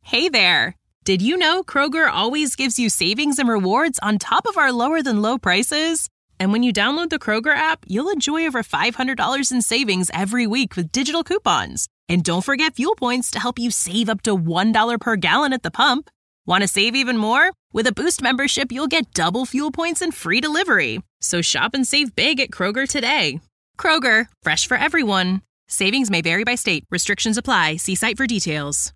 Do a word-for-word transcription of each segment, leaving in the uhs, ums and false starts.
Hey there! Did you know Kroger always gives you savings and rewards on top of our lower-than-low prices? And when you download the Kroger app, you'll enjoy over five hundred dollars in savings every week with digital coupons. And don't forget fuel points to help you save up to one dollar per gallon at the pump. Want to save even more? With a Boost membership, you'll get double fuel points and free delivery. So shop and save big at Kroger today. Kroger, fresh for everyone. Savings may vary by state. Restrictions apply. See site for details.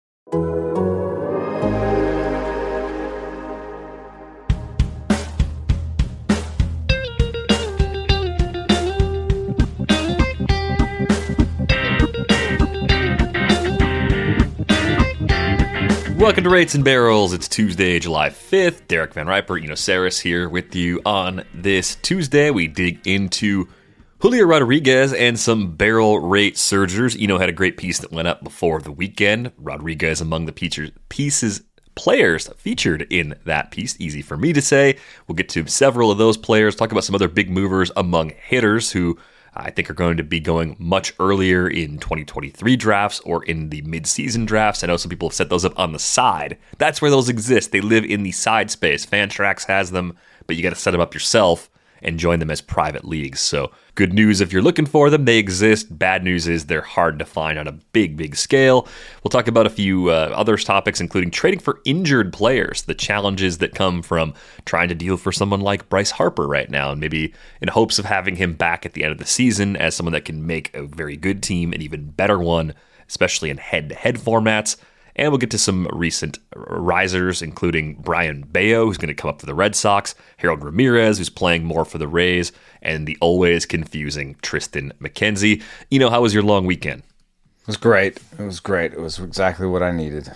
Welcome to Rates and Barrels. It's Tuesday, July fifth. Derek Van Riper, Eno Saris here with you on this Tuesday. We dig into Julio Rodriguez and some barrel rate surgers. Eno had a great piece that went up before the weekend. Rodriguez among the pieces, pieces players featured in that piece. Easy for me to say. We'll get to several of those players, talk about some other big movers among hitters who I think are going to be going much earlier in twenty twenty-three drafts or in the mid-season drafts. I know some people have set those up on the side. That's where those exist. They live in the side space. Fantrax has them, but you got to set them up yourself and join them as private leagues. So good news if you're looking for them, they exist. Bad news is they're hard to find on a big, big scale. We'll talk about a few uh, other topics, including trading for injured players, the challenges that come from trying to deal for someone like Bryce Harper right now, and maybe in hopes of having him back at the end of the season as someone that can make a very good team an even better one, especially in head-to-head formats. And we'll get to some recent risers, including Brian Bayo, who's going to come up for the Red Sox, Harold Ramirez, who's playing more for the Rays, and the always confusing Tristan McKenzie. Eno, how was your long weekend? It was great. It was great. It was exactly what I needed.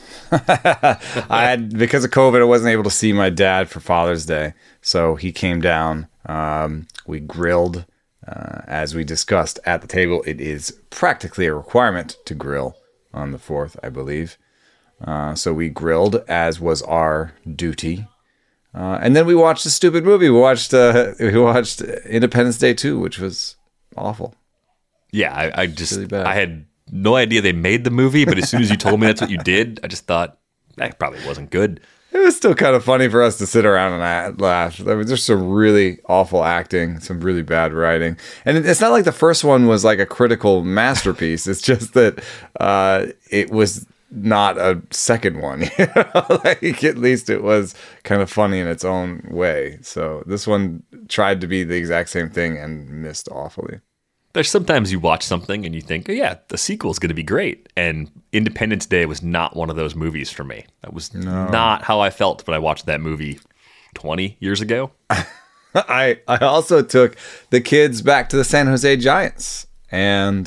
I had, because of COVID, I wasn't able to see my dad for Father's Day, so he came down. Um, we grilled, uh, as we discussed at the table. It is practically a requirement to grill on the fourth, I believe. Uh, so we grilled, as was our duty, uh, and then we watched a stupid movie. We watched uh, we watched Independence Day two, which was awful. Yeah, I, I just really I had no idea they made the movie, but as soon as you told me that's what you did, I just thought that probably wasn't good. It was still kind of funny for us to sit around and laugh. There was just some really awful acting, some really bad writing, and it's not like the first one was like a critical masterpiece. It's just that uh, it was not a second one, you know? Like, at least it was kind of funny in its own way. So this one tried to be the exact same thing and missed awfully. There's sometimes you watch something and you think, oh yeah, the sequel is going to be great. And Independence Day was not one of those movies for me. That was no. not how I felt when I watched that movie twenty years ago. I I also took the kids back to the San Jose Giants and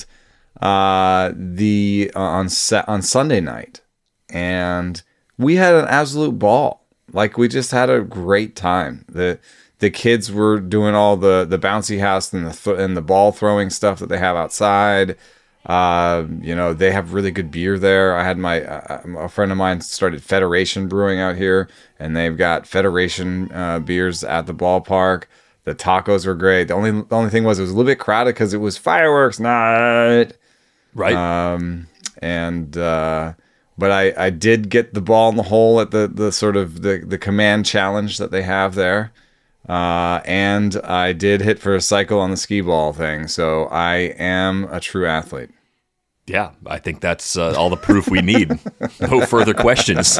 uh the uh, on set on Sunday night, and we had an absolute ball. Like, we just had a great time. The the kids were doing all the the bouncy house and the th- and the ball throwing stuff that they have outside. Uh, you know, they have really good beer there. I had my uh, a friend of mine started Federation Brewing out here, and they've got Federation uh, beers at the ballpark. The tacos were great. The only the only thing was it was a little bit crowded because it was fireworks night. Right. Um, and, uh, but I, I did get the ball in the hole at the, the sort of the, the command challenge that they have there. Uh, and I did hit for a cycle on the skee ball thing. So I am a true athlete. Yeah, I think that's uh, all the proof we need. No further questions.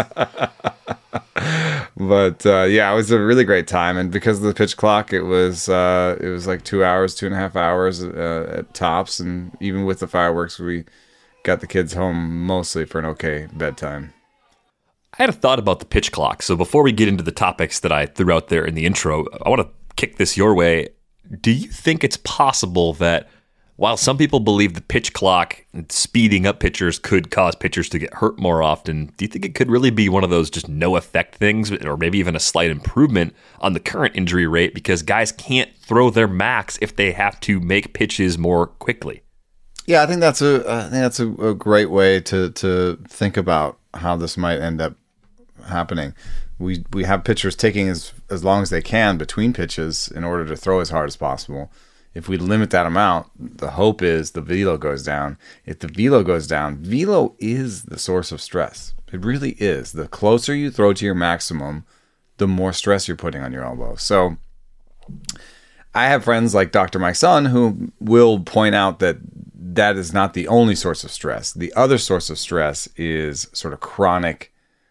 But uh, yeah, it was a really great time, and because of the pitch clock, it was uh, it was like two hours, two and a half hours uh, at tops, and even with the fireworks, we got the kids home mostly for an okay bedtime. I had a thought about the pitch clock, so before we get into the topics that I threw out there in the intro, I want to kick this your way. Do you think it's possible that while some people believe the pitch clock and speeding up pitchers could cause pitchers to get hurt more often, do you think it could really be one of those just no effect things, or maybe even a slight improvement on the current injury rate because guys can't throw their max if they have to make pitches more quickly? Yeah, I think that's a I think that's a, a great way to to think about how this might end up happening. We we have pitchers taking as as long as they can between pitches in order to throw as hard as possible. If we limit that amount, the hope is the velo goes down. If the velo goes down, velo is the source of stress. It really is. The closer you throw to your maximum, the more stress you're putting on your elbow. So I have friends like Doctor Mike Son who will point out that that is not the only source of stress. The other source of stress is sort of chronic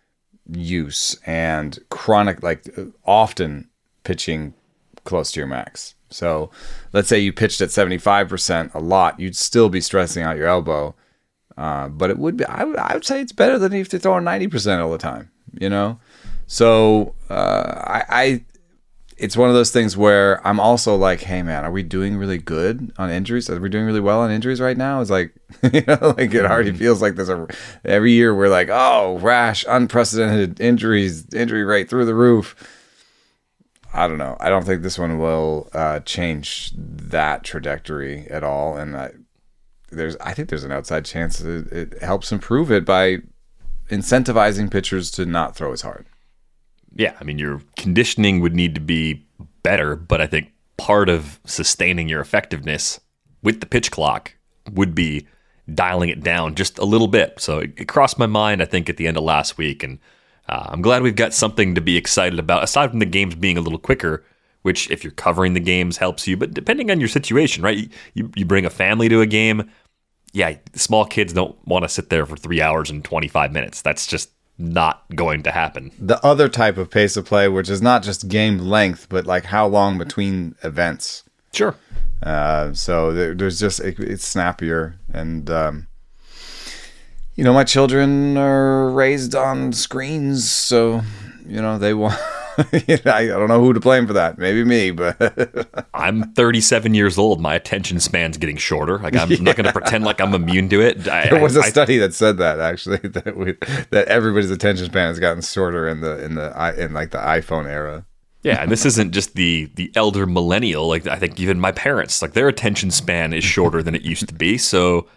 use and chronic, like often pitching close to your max. So let's say you pitched at seventy-five percent a lot, you'd still be stressing out your elbow. Uh, but it would be, I would, I would say it's better than if you're throwing ninety percent all the time, you know? So uh, I, I, it's one of those things where I'm also like, hey man, are we doing really good on injuries? Are we doing really well on injuries right now? It's like, you know, like it already feels like there's a, every year we're like, oh, rash, unprecedented injuries, injury rate through the roof. I don't know. I don't think this one will uh, change that trajectory at all. And I, there's, I think there's an outside chance that it helps improve it by incentivizing pitchers to not throw as hard. Yeah, I mean, your conditioning would need to be better, but I think part of sustaining your effectiveness with the pitch clock would be dialing it down just a little bit. So it, it crossed my mind, I think, at the end of last week, and uh, I'm glad we've got something to be excited about, aside from the games being a little quicker, which, if you're covering the games, helps you. But depending on your situation, right? You, you bring a family to a game, yeah, small kids don't want to sit there for three hours and twenty-five minutes. That's just not going to happen. The other type of pace of play, which is not just game length, but like how long between events. Sure. Uh, so there, there's just, it, it's snappier. And, um, you know, my children are raised on screens, so, you know, they want, I don't know who to blame for that. Maybe me, but I'm thirty-seven years old. My attention span's getting shorter. Like I'm yeah. not going to pretend like I'm immune to it. I, there was a I, study that said that actually that we, that everybody's attention span has gotten shorter in the in the in like the iPhone era. Yeah, and this isn't just the the elder millennial. Like I think even my parents, like their attention span is shorter than it used to be. So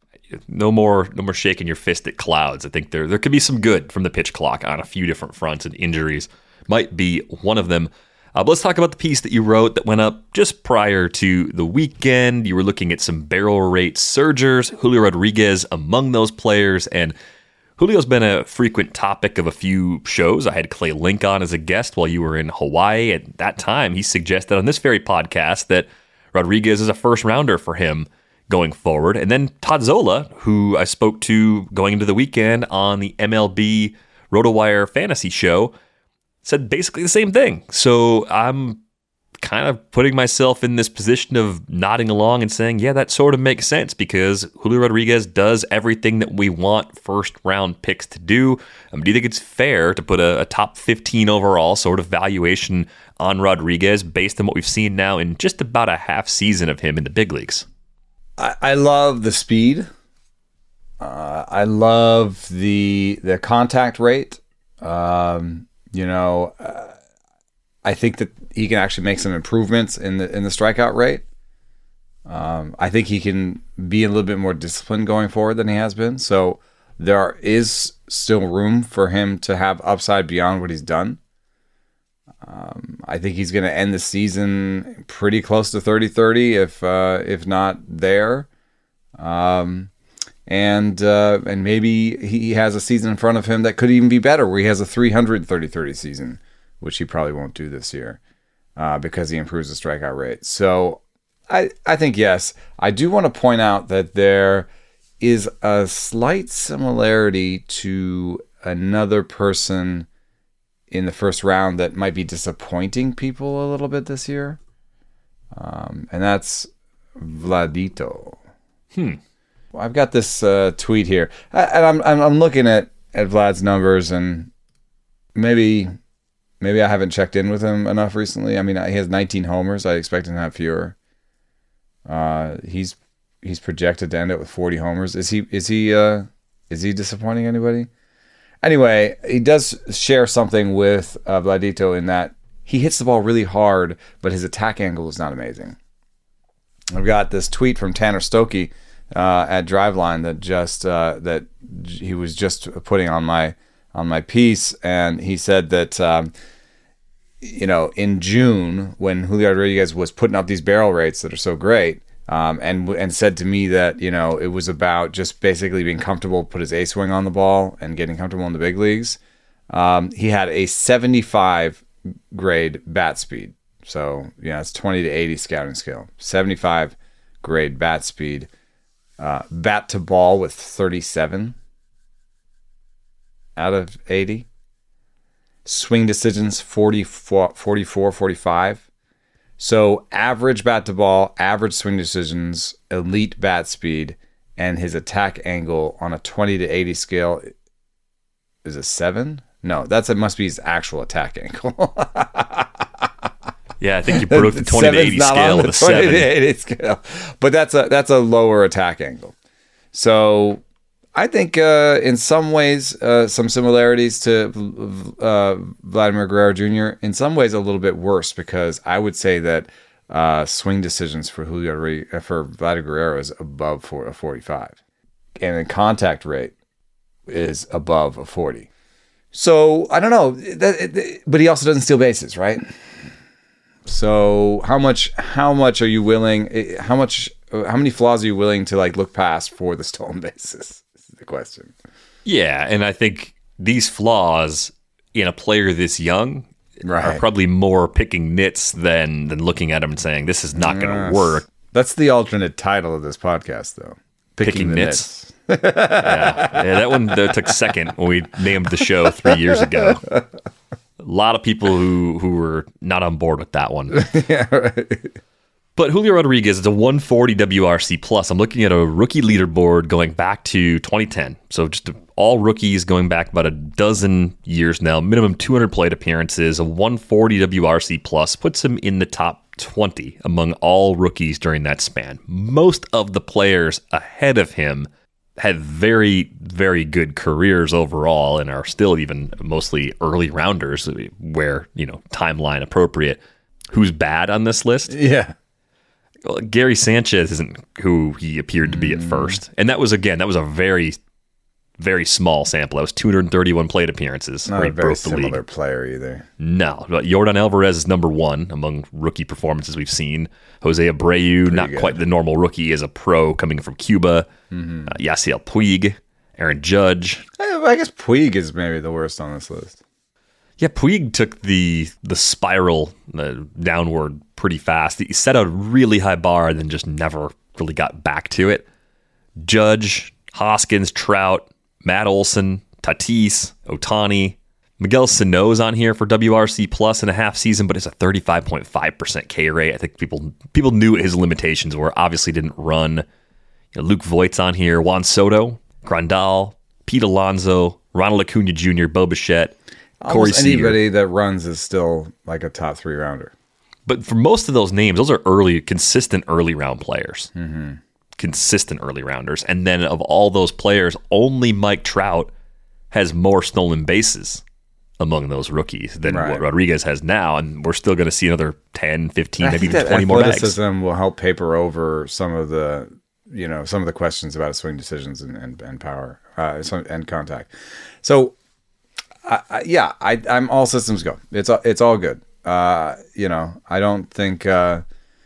no more no more shaking your fist at clouds. I think there there could be some good from the pitch clock on a few different fronts, and injuries might be one of them. Uh, but let's talk about the piece that you wrote that went up just prior to the weekend. You were looking at some barrel rate surgers, Julio Rodriguez among those players, and Julio's been a frequent topic of a few shows. I had Clay Link on as a guest while you were in Hawaii. At that time, he suggested on this very podcast that Rodriguez is a first rounder for him going forward. And then Todd Zola, who I spoke to going into the weekend on the M L B RotoWire fantasy show, said basically the same thing. So I'm kind of putting myself in this position of nodding along and saying, yeah, that sort of makes sense because Julio Rodriguez does everything that we want first round picks to do. Um, do you think it's fair to put a, a top fifteen overall sort of valuation on Rodriguez based on what we've seen now in just about a half season of him in the big leagues? I, I love the speed. Uh, I love the the contact rate. Um, You know, uh, I think that he can actually make some improvements in the in the strikeout rate. Um, I think he can be a little bit more disciplined going forward than he has been. So there is still room for him to have upside beyond what he's done. Um, I think he's going to end the season pretty close to thirty thirty, if uh, if not there. Um, And uh, and maybe he has a season in front of him that could even be better, where he has a three hundred thirty thirty season, which he probably won't do this year uh, because he improves the strikeout rate. So I, I think, yes. I do want to point out that there is a slight similarity to another person in the first round that might be disappointing people a little bit this year. Um, and that's Vladito. Hmm. I've got this uh, tweet here, and I'm, I'm I'm looking at, at Vlad's numbers, and maybe maybe I haven't checked in with him enough recently. I mean, he has nineteen homers. I expect him to have fewer. Uh, he's he's projected to end it with forty homers. Is he is he uh, is he disappointing anybody? Anyway, he does share something with uh, Vladito in that he hits the ball really hard, but his attack angle is not amazing. I've got this tweet from Tanner Stokey Uh, at Driveline that just uh, that he was just putting on my on my piece, and he said that um, you know, in June when Julio Rodriguez was putting up these barrel rates that are so great, um, and and said to me that, you know, it was about just basically being comfortable, put his A swing on the ball, and getting comfortable in the big leagues. Um, he had a seventy-five grade bat speed. So, yeah, it's twenty to eighty scouting scale. seventy-five grade bat speed. Uh, bat to ball with thirty-seven out of eighty. Swing decisions forty-four, forty-four, forty-five. So average bat to ball, average swing decisions, elite bat speed, and his attack angle on a twenty to eighty scale is a seven? No, that's it must be his actual attack angle. Yeah, I think you broke the twenty to eighty scale with a seven. twenty to eighty scale. But that's a that's a lower attack angle. So I think uh, in some ways, uh, some similarities to uh, Vladimir Guerrero Junior In some ways, a little bit worse, because I would say that uh, swing decisions for Julio Rodriguez, for Vladimir Guerrero is above for a forty-five, and the contact rate is above a forty. So I don't know, that, but he also doesn't steal bases, right? So how much how much are you willing? How much? How many flaws are you willing to like look past for the stolen bases? This is the question. Yeah, and I think these flaws in a player this young right. are probably more picking nits than than looking at him and saying this is not going to yes. work. That's the alternate title of this podcast, though. Picking, picking the nits. nits. yeah. yeah, that one that took second when we named the show three years ago. A lot of people who, who were not on board with that one. yeah, right. But Julio Rodriguez is a one forty W R C plus. I'm looking at a rookie leaderboard going back to twenty ten. So just all rookies going back about a dozen years now. Minimum two hundred plate appearances. A one forty W R C plus puts him in the top twenty among all rookies during that span. Most of the players ahead of him had very, very good careers overall and are still even mostly early rounders where, you know, timeline appropriate. Who's bad on this list? Yeah. Well, Gary Sanchez isn't who he appeared to be at first. And that was, again, that was a very, very small sample. That was two hundred thirty-one plate appearances. Not where a he very broke the similar league. player either. No. But Yordan Alvarez is number one among rookie performances we've seen. Jose Abreu, Pretty not good. Quite the normal rookie, as a pro coming from Cuba. Mm-hmm. Uh, Yasiel Puig, Aaron Judge. I, I guess Puig is maybe the worst on this list. Yeah, Puig took the the spiral uh, downward pretty fast. He set a really high bar and then just never really got back to it. Judge, Hoskins, Trout, Matt Olson, Tatis, Ohtani. Miguel Sano's on here for W R C plus in a half season, but it's a thirty-five point five percent K rate. I think people people knew what his limitations were. Obviously didn't run. You know, Luke Voigt's on here. Juan Soto, Grandal, Pete Alonso, Ronald Acuna Junior, Bo Bichette, Corey Almost Seager. Anybody that runs is still like a top three rounder. But for most of those names, those are early, consistent early round players. Mm-hmm. Consistent early rounders. And then of all those players, only Mike Trout has more stolen bases among those rookies than right. what Rodriguez has now. And we're still going to see another ten, fifteen, maybe even twenty more bags. Athleticism will help paper over some of the, you know, some of the questions about his swing decisions and, and, and power uh, and contact. So, I, I, yeah, I, I'm all systems go. It's it's all good. Uh, you know, I don't think uh,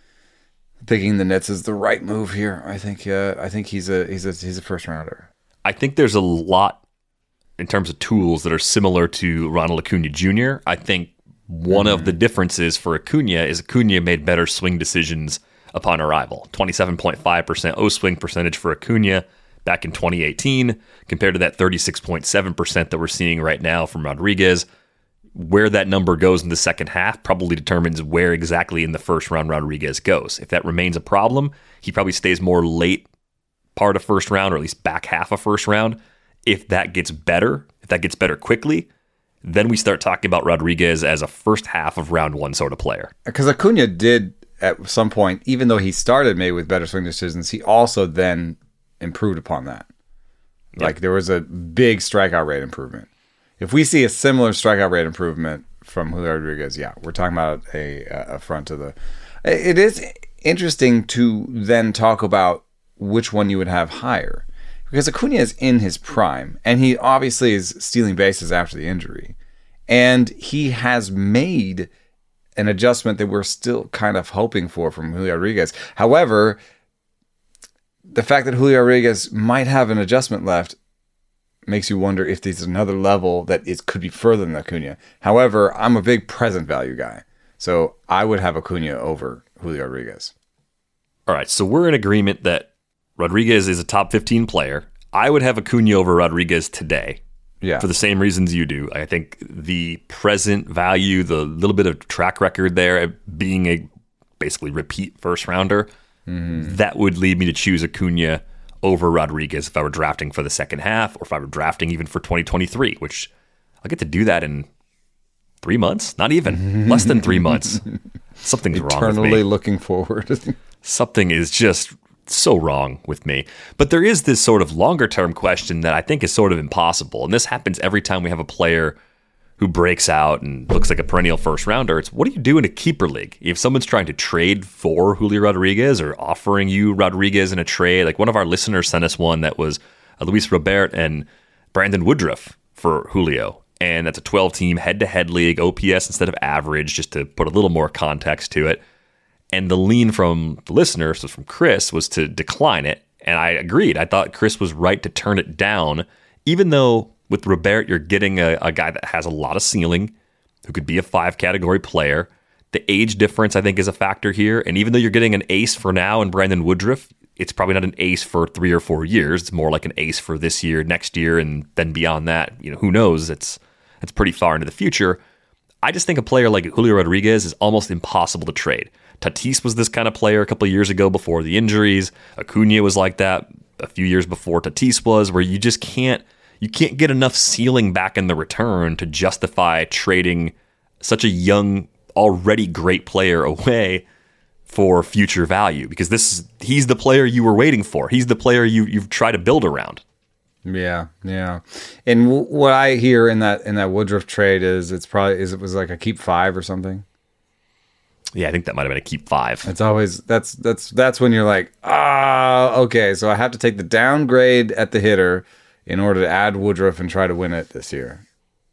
picking the Nets is the right move here. I think uh, I think he's a he's a he's a first rounder. I think there's a lot in terms of tools that are similar to Ronald Acuna Junior I think one mm-hmm. of the differences for Acuna is Acuna made better swing decisions upon arrival. twenty-seven point five percent O-swing percentage for Acuna back in twenty eighteen compared to that thirty-six point seven percent that we're seeing right now from Rodriguez. Where that number goes in the second half probably determines where exactly in the first round Rodriguez goes. If that remains a problem, he probably stays more late part of first round, or at least back half of first round. If that gets better, if that gets better quickly, then we start talking about Rodriguez as a first half of round one sort of player. Because Acuna did at some point, even though he started maybe with better swing decisions, he also then improved upon that. Yep. Like there was a big strikeout rate improvement. If we see a similar strikeout rate improvement from Julio Rodriguez, yeah, we're talking about a, a front to the... It is interesting to then talk about which one you would have higher. Because Acuna is in his prime, and he obviously is stealing bases after the injury. And he has made an adjustment that we're still kind of hoping for from Julio Rodriguez. However, the fact that Julio Rodriguez might have an adjustment left makes you wonder if there's another level that it could be further than Acuna. However, I'm a big present value guy, so I would have Acuna over Julio Rodriguez. All right, so we're in agreement that Rodriguez is a top fifteen player. I would have Acuna over Rodriguez today. Yeah. For the same reasons you do. I think the present value, the little bit of track record there, being a basically repeat first rounder, mm-hmm. that would lead me to choose Acuna over Rodriguez if I were drafting for the second half, or if I were drafting even for twenty twenty-three, which I'll get to do that in three months, not even less than three months. Something's wrong with me. Eternally looking forward. Something is just so wrong with me. But there is this sort of longer term question that I think is sort of impossible. And this happens every time we have a player who breaks out and looks like a perennial first rounder. It's, what do you do in a keeper league? If someone's trying to trade for Julio Rodriguez or offering you Rodriguez in a trade, like one of our listeners sent us one that was Luis Robert and Brandon Woodruff for Julio. And that's a twelve team head to head league, O P S instead of average, just to put a little more context to it. And the lean from the listener, so from Chris, was to decline it. And I agreed. I thought Chris was right to turn it down, even though with Robert, you're getting a, a guy that has a lot of ceiling, who could be a five-category player. The age difference, I think, is a factor here. And even though you're getting an ace for now in Brandon Woodruff, it's probably not an ace for three or four years. It's more like an ace for this year, next year, and then beyond that. You know, who knows? It's it's pretty far into the future. I just think a player like Julio Rodriguez is almost impossible to trade. Tatis was this kind of player a couple of years ago before the injuries. Acuna was like that a few years before Tatis was, where you just can't you can't get enough ceiling back in the return to justify trading such a young, already great player away for future value, because this is, he's the player you were waiting for. He's the player you you've tried to build around. Yeah, yeah. And w- what I hear in that in that Woodruff trade is it's probably is it was like a keep five or something. Yeah, I think that might have been a keep five. It's always that's that's that's when you're like, ah, okay, so I have to take the downgrade at the hitter in order to add Woodruff and try to win it this year.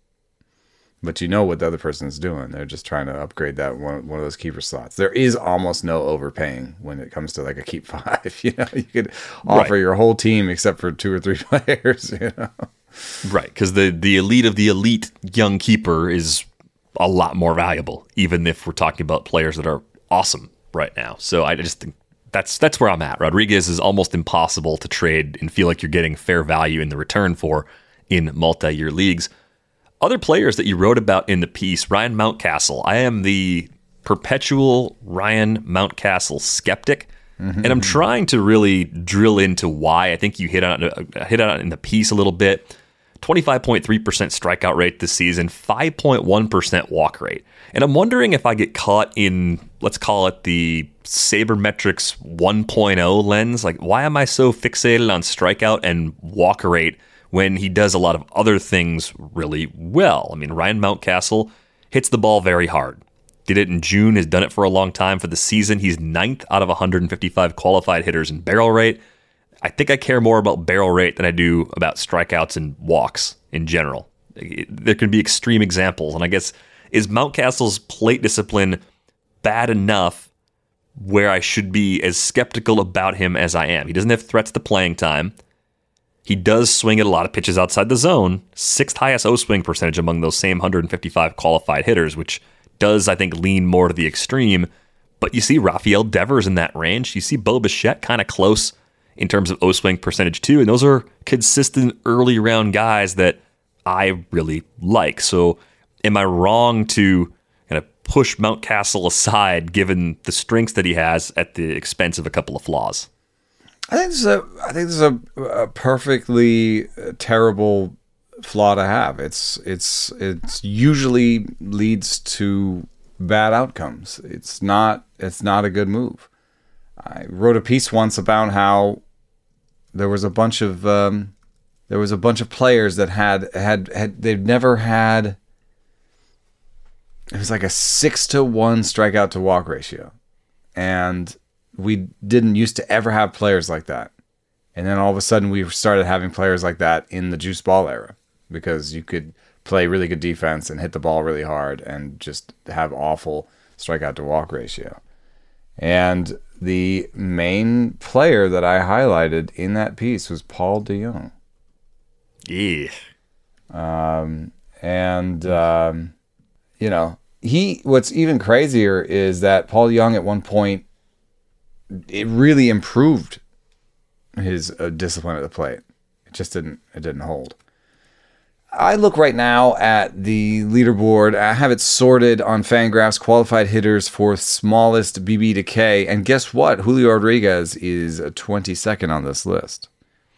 But you know what the other person's doing. They're just trying to upgrade that one one of those keeper slots. There is almost no overpaying when it comes to like a keep five. You know, you could offer right. your whole team except for two or three players, you know. Right, because the, the elite of the elite young keeper is a lot more valuable, even if we're talking about players that are awesome right now. So I just think that's that's where I'm at. Rodriguez is almost impossible to trade and feel like you're getting fair value in the return for in multi-year leagues. Other players that you wrote about in the piece, Ryan Mountcastle. I am the perpetual Ryan Mountcastle skeptic, mm-hmm. and I'm trying to really drill into why. I think you hit on it, hit on it in the piece a little bit. twenty-five point three percent strikeout rate this season, five point one percent walk rate. And I'm wondering if I get caught in, let's call it the Sabermetrics one point oh lens. Like, why am I so fixated on strikeout and walk rate when he does a lot of other things really well? I mean, Ryan Mountcastle hits the ball very hard. Did it in June, has done it for a long time. For the season, he's ninth out of one hundred fifty-five qualified hitters in barrel rate. I think I care more about barrel rate than I do about strikeouts and walks in general. There can be extreme examples, and I guess, is Mountcastle's plate discipline bad enough where I should be as skeptical about him as I am? He doesn't have threats to playing time. He does swing at a lot of pitches outside the zone, sixth highest O-swing percentage among those same one hundred fifty-five qualified hitters, which does, I think, lean more to the extreme. But you see Rafael Devers in that range. You see Bo Bichette kind of close in terms of O-swing percentage too, and those are consistent early round guys that I really like. So am I wrong to kind of push Mountcastle aside given the strengths that he has at the expense of a couple of flaws? I think this is a I think this is a, a perfectly terrible flaw to have. It's it's it's usually leads to bad outcomes. It's not it's not a good move. I wrote a piece once about how there was a bunch of um, there was a bunch of players that had had had they've never had. It was like a six to one strikeout to walk ratio, and we didn't used to ever have players like that. And then all of a sudden we started having players like that in the juice ball era, because you could play really good defense and hit the ball really hard and just have awful strikeout to walk ratio. And the main player that I highlighted in that piece was Paul DeJong. Yeah. Um, and, um, you know, he, what's even crazier is that Paul DeJong at one point, it really improved his uh, discipline at the plate. It just didn't, it didn't hold. I look right now at the leaderboard. I have it sorted on Fangraphs, qualified hitters for smallest B B decay. And guess what? Julio Rodriguez is twenty-second on this list.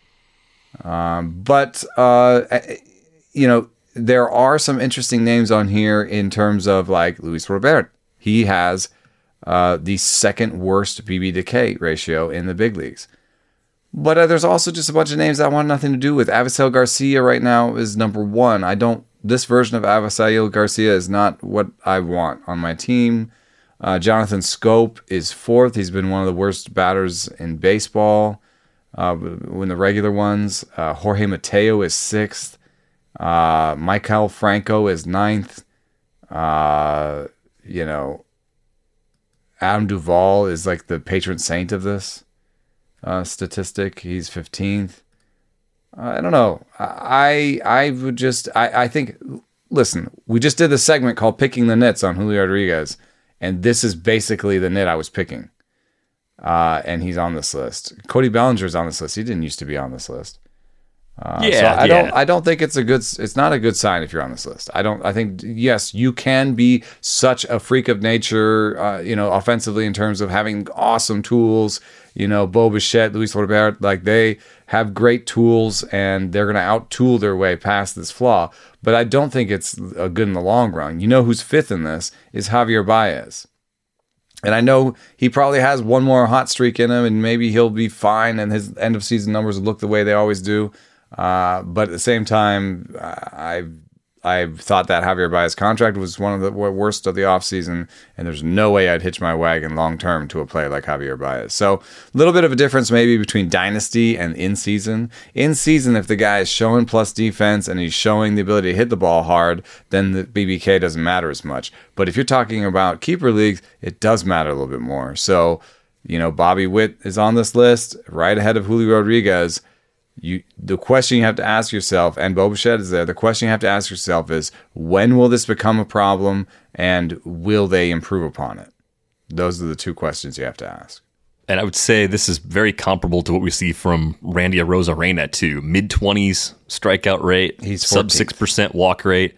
Um, but, uh, you know, there are some interesting names on here in terms of like Luis Robert. He has uh, the second worst B B decay ratio in the big leagues. But uh, there's also just a bunch of names that I want nothing to do with. Avisail Garcia right now is number one. I don't. This version of Avisail Garcia is not what I want on my team. Uh, Jonathan Schoop is fourth. He's been one of the worst batters in baseball. Uh, in the regular ones, uh, Jorge Mateo is sixth. Uh, Michael Franco is ninth. Uh, you know, Adam Duvall is like the patron saint of this. Uh, statistic. He's fifteenth. Uh, I don't know. I I would just I, I think listen, we just did the segment called Picking the Nits on Julio Rodriguez, and this is basically the nit I was picking. Uh, and he's on this list. Cody Bellinger's on this list. He didn't used to be on this list. Uh, yeah, so I yeah. don't. I don't think it's a good. It's not a good sign if you're on this list. I don't. I think yes, you can be such a freak of nature. Uh, you know, offensively in terms of having awesome tools. You know, Bo Bichette, Luis Robert, like they have great tools and they're going to out-tool their way past this flaw. But I don't think it's a good in the long run. You know who's fifth in this is Javier Baez. And I know he probably has one more hot streak in him and maybe he'll be fine and his end-of-season numbers will look the way they always do. Uh, but at the same time, I I thought that Javier Baez contract was one of the worst of the offseason, and there's no way I'd hitch my wagon long-term to a player like Javier Baez. So a little bit of a difference maybe between dynasty and in-season. In-season, if the guy is showing plus defense and he's showing the ability to hit the ball hard, then the B B K doesn't matter as much. But if you're talking about keeper leagues, it does matter a little bit more. So, you know, Bobby Witt is on this list, right ahead of Julio Rodriguez. You, the question you have to ask yourself, and Bo Bichette is there, the question you have to ask yourself is, when will this become a problem, and will they improve upon it? Those are the two questions you have to ask. And I would say this is very comparable to what we see from Randy Arozarena too. mid-twenties strikeout rate, He's sub six percent walk rate.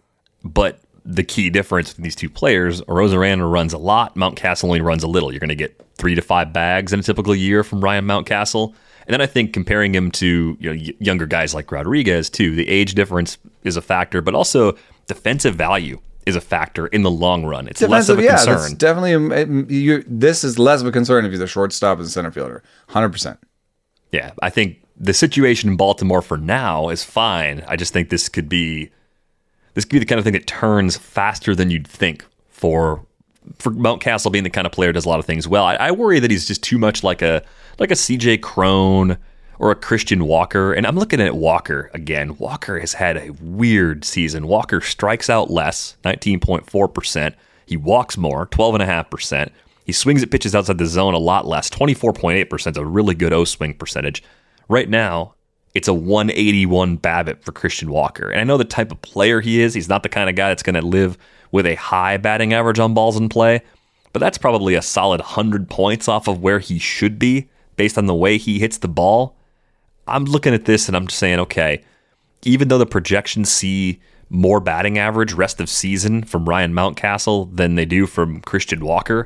But the key difference between these two players, Arozarena runs a lot, Mountcastle only runs a little. You're going to get three to five bags in a typical year from Ryan Mountcastle. And then I think comparing him to you know y- younger guys like Rodriguez too, the age difference is a factor, but also defensive value is a factor in the long run. It's less of a yeah, concern. That's definitely, a, you, this is less of a concern if he's a shortstop and center fielder, one hundred percent. Yeah, I think the situation in Baltimore for now is fine. I just think this could be this could be the kind of thing that turns faster than you'd think for for Mountcastle being the kind of player who does a lot of things well. I, I worry that he's just too much like a like a C J Cron or a Christian Walker. And I'm looking at Walker again. Walker has had a weird season. Walker strikes out less, nineteen point four percent. He walks more, twelve point five percent. He swings at pitches outside the zone a lot less, twenty-four point eight percent, a really good O-swing percentage. Right now, it's a one eighty-one BABIP for Christian Walker. And I know the type of player he is. He's not the kind of guy that's going to live with a high batting average on balls in play. But that's probably a solid one hundred points off of where he should be based on the way he hits the ball. I'm looking at this and I'm just saying, okay, even though the projections see more batting average rest of season from Ryan Mountcastle than they do from Christian Walker,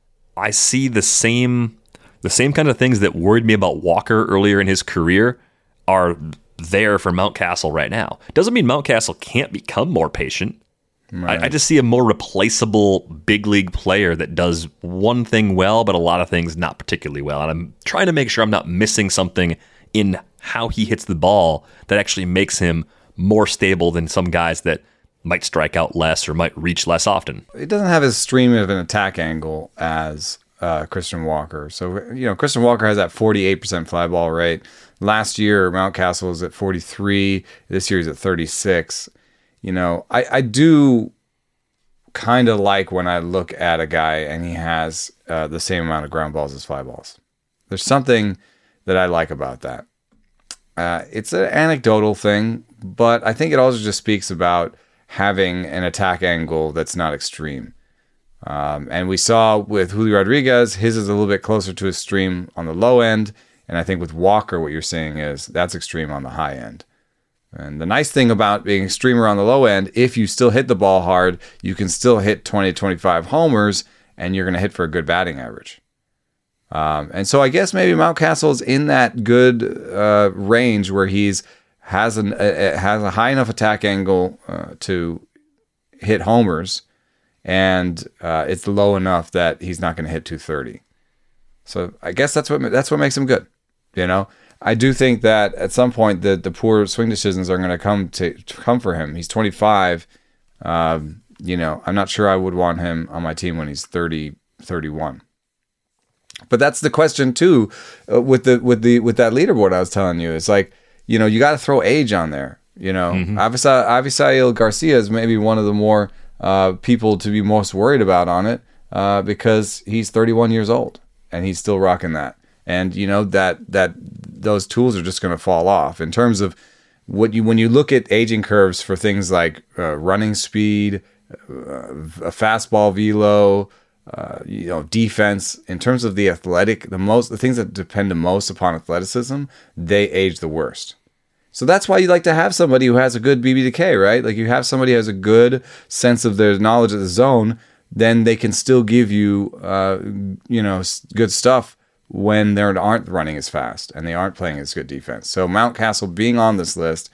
I see the same the same kind of things that worried me about Walker earlier in his career are there for Mountcastle right now. Doesn't mean Mountcastle can't become more patient. Right. I, I just see a more replaceable big league player that does one thing well, but a lot of things not particularly well. And I'm trying to make sure I'm not missing something in how he hits the ball that actually makes him more stable than some guys that might strike out less or might reach less often. It doesn't have as stream of an attack angle as uh, Christian Walker. So, you know, Christian Walker has that forty-eight percent fly ball rate. Last year, Mountcastle was at forty-three. This year he's at thirty-six. You know, I, I do kind of like when I look at a guy and he has uh, the same amount of ground balls as fly balls. There's something that I like about that. Uh, it's an anecdotal thing, but I think it also just speaks about having an attack angle that's not extreme. Um, and we saw with Julio Rodriguez, his is a little bit closer to extreme on the low end. And I think with Walker, what you're seeing is that's extreme on the high end. And the nice thing about being extremer on the low end, if you still hit the ball hard, you can still hit twenty to twenty-five homers, and you're going to hit for a good batting average. Um, and so I guess maybe Mountcastle's in that good uh, range where he's has an uh, has a high enough attack angle uh, to hit homers, and uh, it's low enough that he's not going to hit two thirty. So I guess that's what that's what makes him good. You know, I do think that at some point the the poor swing decisions are going to come to come for him. He's twenty-five. Um, you know, I'm not sure I would want him on my team when he's thirty, thirty-one. But that's the question too, uh, with the with the with that leaderboard I was telling you. It's like, you know, you got to throw age on there. You know, mm-hmm. Avisa, Avisail Garcia is maybe one of the more uh, people to be most worried about on it uh, because he's thirty-one years old and he's still rocking that. And you know that that those tools are just going to fall off in terms of what you when you look at aging curves for things like uh, running speed, uh, a fastball velo. Uh, you know, defense, in terms of the athletic, the most, the things that depend the most upon athleticism, they age the worst. So that's why you like to have somebody who has a good B B to K, right? Like you have somebody who has a good sense of their knowledge of the zone, then they can still give you, uh, you know, good stuff when they aren't running as fast and they aren't playing as good defense. So Mountcastle being on this list,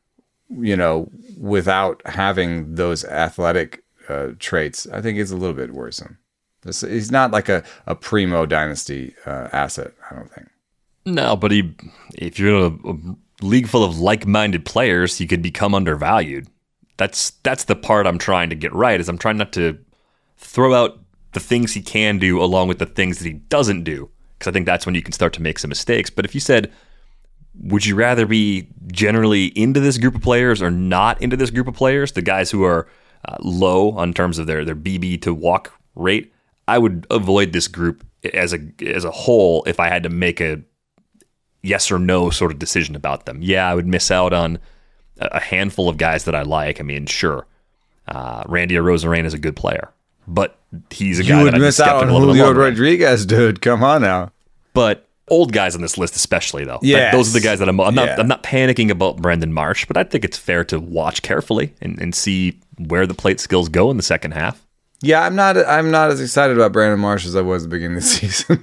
you know, without having those athletic uh, traits, I think is a little bit worrisome. This, he's not like a, a primo dynasty uh, asset, I don't think. No, but he, if you're in a, a league full of like-minded players, he could become undervalued. That's that's the part I'm trying to get right, is I'm trying not to throw out the things he can do along with the things that he doesn't do, because I think that's when you can start to make some mistakes. But if you said, would you rather be generally into this group of players or not into this group of players, the guys who are uh, low on terms of their, their B B to walk rate, I would avoid this group as a as a whole if I had to make a yes or no sort of decision about them. Yeah, I would miss out on a handful of guys that I like. I mean, sure, uh, Randy Arozarena is a good player, but he's a guy you would that I'd miss be out on Julio Rodriguez, dude. Come on now. But old guys on this list, especially though, yes. those are the guys that I'm. I'm not. Yeah. I'm not panicking about Brandon Marsh, but I think it's fair to watch carefully and, and see where the plate skills go in the second half. Yeah, I'm not. I'm not as excited about Brandon Marsh as I was at the beginning of the season.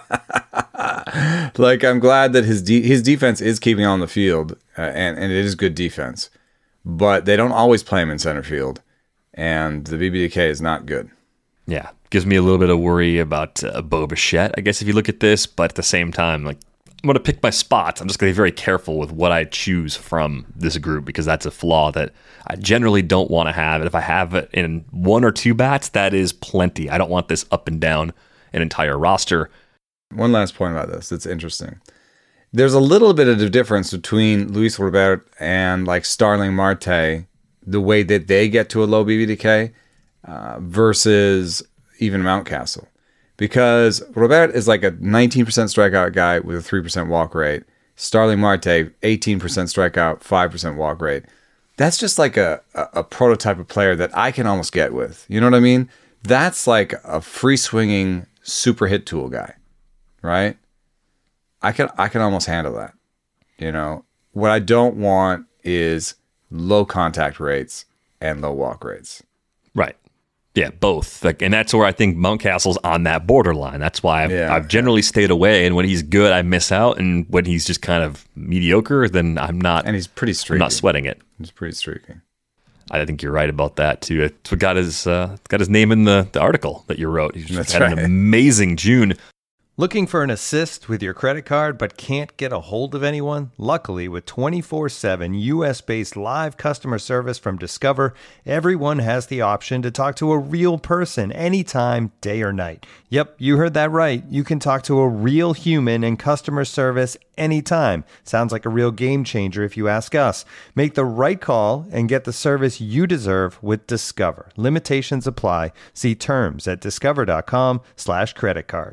Like, I'm glad that his de- his defense is keeping on the field, uh, and and it is good defense, but they don't always play him in center field, and the B B D K is not good. Yeah, gives me a little bit of worry about uh, Bo Bichette, I guess, if you look at this, but at the same time, like, I'm going to pick my spots. I'm just going to be very careful with what I choose from this group, because that's a flaw that I generally don't want to have. And if I have it in one or two bats, that is plenty. I don't want this up and down an entire roster. One last point about this that's interesting. There's a little bit of a difference between Luis Robert and like Starling Marte, the way that they get to a low B B D K uh, versus even Mountcastle. Because Robert is like a nineteen percent strikeout guy with a three percent walk rate. Starling Marte, eighteen percent strikeout, five percent walk rate. That's just like a, a, a prototype of player that I can almost get with. You know what I mean? That's like a free-swinging super hit tool guy, right? I can I can almost handle that. You know, what I don't want is low contact rates and low walk rates. Right. Yeah, both. Like, and that's where I think Mountcastle's on that borderline. That's why I've, yeah, I've generally yeah. stayed away. And when he's good, I miss out. And when he's just kind of mediocre, then I'm not. And he's pretty streaky. I'm not sweating it. He's pretty streaky. I think you're right about that too. It's what got his uh, got his name in the, the article that you wrote. He's That's had right. an amazing June. Looking for an assist with your credit card but can't get a hold of anyone? Luckily, with twenty-four seven U S-based live customer service from Discover, everyone has the option to talk to a real person anytime, day or night. Yep, you heard that right. You can talk to a real human in customer service anytime. Sounds like a real game changer if you ask us. Make the right call and get the service you deserve with Discover. Limitations apply. See terms at discover.com slash credit card.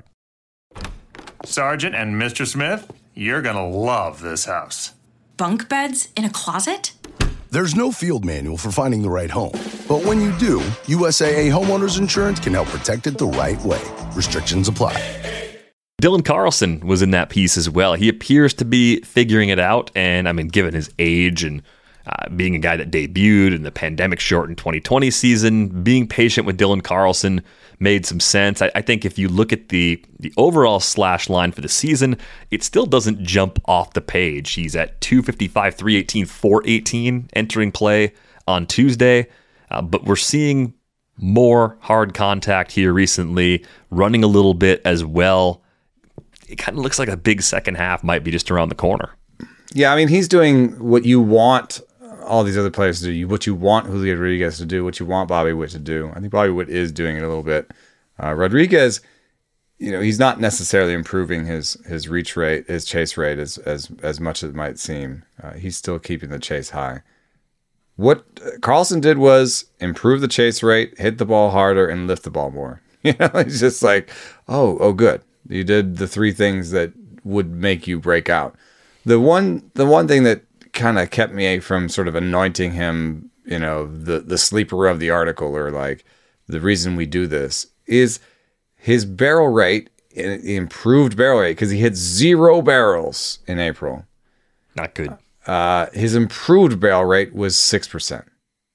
Sergeant and Mister Smith, you're gonna love this house. Bunk beds in a closet? There's no field manual for finding the right home. But when you do, U S A A Homeowners Insurance can help protect it the right way. Restrictions apply. Dylan Carlson was in that piece as well. He appears to be figuring it out, and I mean, given his age and uh, being a guy that debuted in the pandemic-shortened twenty twenty season, being patient with Dylan Carlson made some sense. I, I think if you look at the the overall slash line for the season, it still doesn't jump off the page. He's at two fifty-five, three eighteen, four eighteen entering play on Tuesday, uh, but we're seeing more hard contact here recently, running a little bit as well. It kind of looks like a big second half might be just around the corner. Yeah, I mean, he's doing what you want all these other players to do, what you want Julio Rodriguez to do, what you want Bobby Witt to do. I think Bobby Witt is doing it a little bit. Uh, Rodriguez, you know, he's not necessarily improving his his reach rate, his chase rate as as as much as it might seem. Uh, he's still keeping the chase high. What Carlson did was improve the chase rate, hit the ball harder, and lift the ball more. You know, it's just like, oh, oh, good. You did the three things that would make you break out. The one, the one thing that kind of kept me from sort of anointing him, you know, the the sleeper of the article, or like the reason we do this, is his barrel rate, improved barrel rate, because he hit zero barrels in April. Not good. Uh, his improved barrel rate was six percent.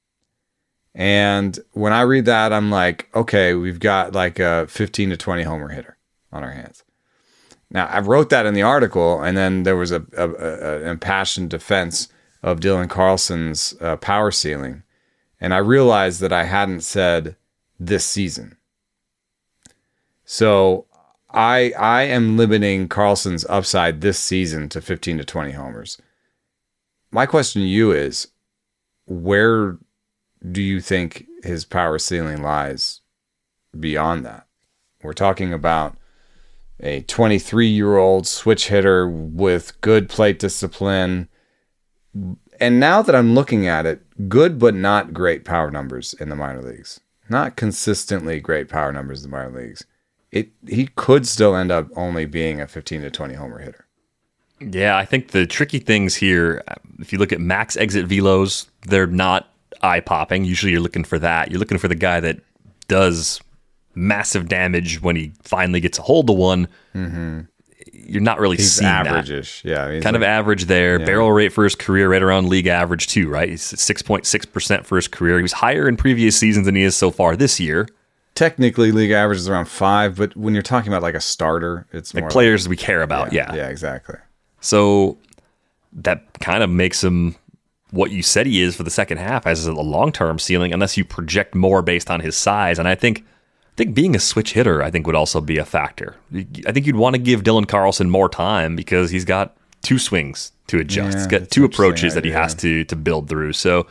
And when I read that, I'm like, okay, we've got like a fifteen to twenty homer hitter on our hands. Now, I wrote that in the article, and then there was a, a, a an impassioned defense of Dylan Carlson's uh, power ceiling, and I realized that I hadn't said this season. So I I am limiting Carlson's upside this season to fifteen to twenty homers. My question to you is, where do you think his power ceiling lies beyond that? We're talking about a twenty-three-year-old switch hitter with good plate discipline. And now that I'm looking at it, good but not great power numbers in the minor leagues. Not consistently great power numbers in the minor leagues. It he could still end up only being a fifteen to twenty homer hitter. Yeah, I think the tricky things here, if you look at max exit velos, they're not eye-popping. Usually you're looking for that. You're looking for the guy that does massive damage when he finally gets a hold of one. Mm-hmm. You're not really he's seeing average-ish. that. Yeah, he's kind like, of average there. Yeah. Barrel rate for his career right around league average too, right? He's at six point six percent for his career. He was higher in previous seasons than he is so far this year. Technically, league average is around five, but when you're talking about like a starter, it's like more players like, we care about. Yeah, yeah, yeah, exactly. So that kind of makes him what you said he is for the second half as a long-term ceiling, unless you project more based on his size. And I think I think being a switch hitter, I think, would also be a factor. I think you'd want to give Dylan Carlson more time because he's got two swings to adjust. Yeah, he's got two approaches that he idea. has to to build through. So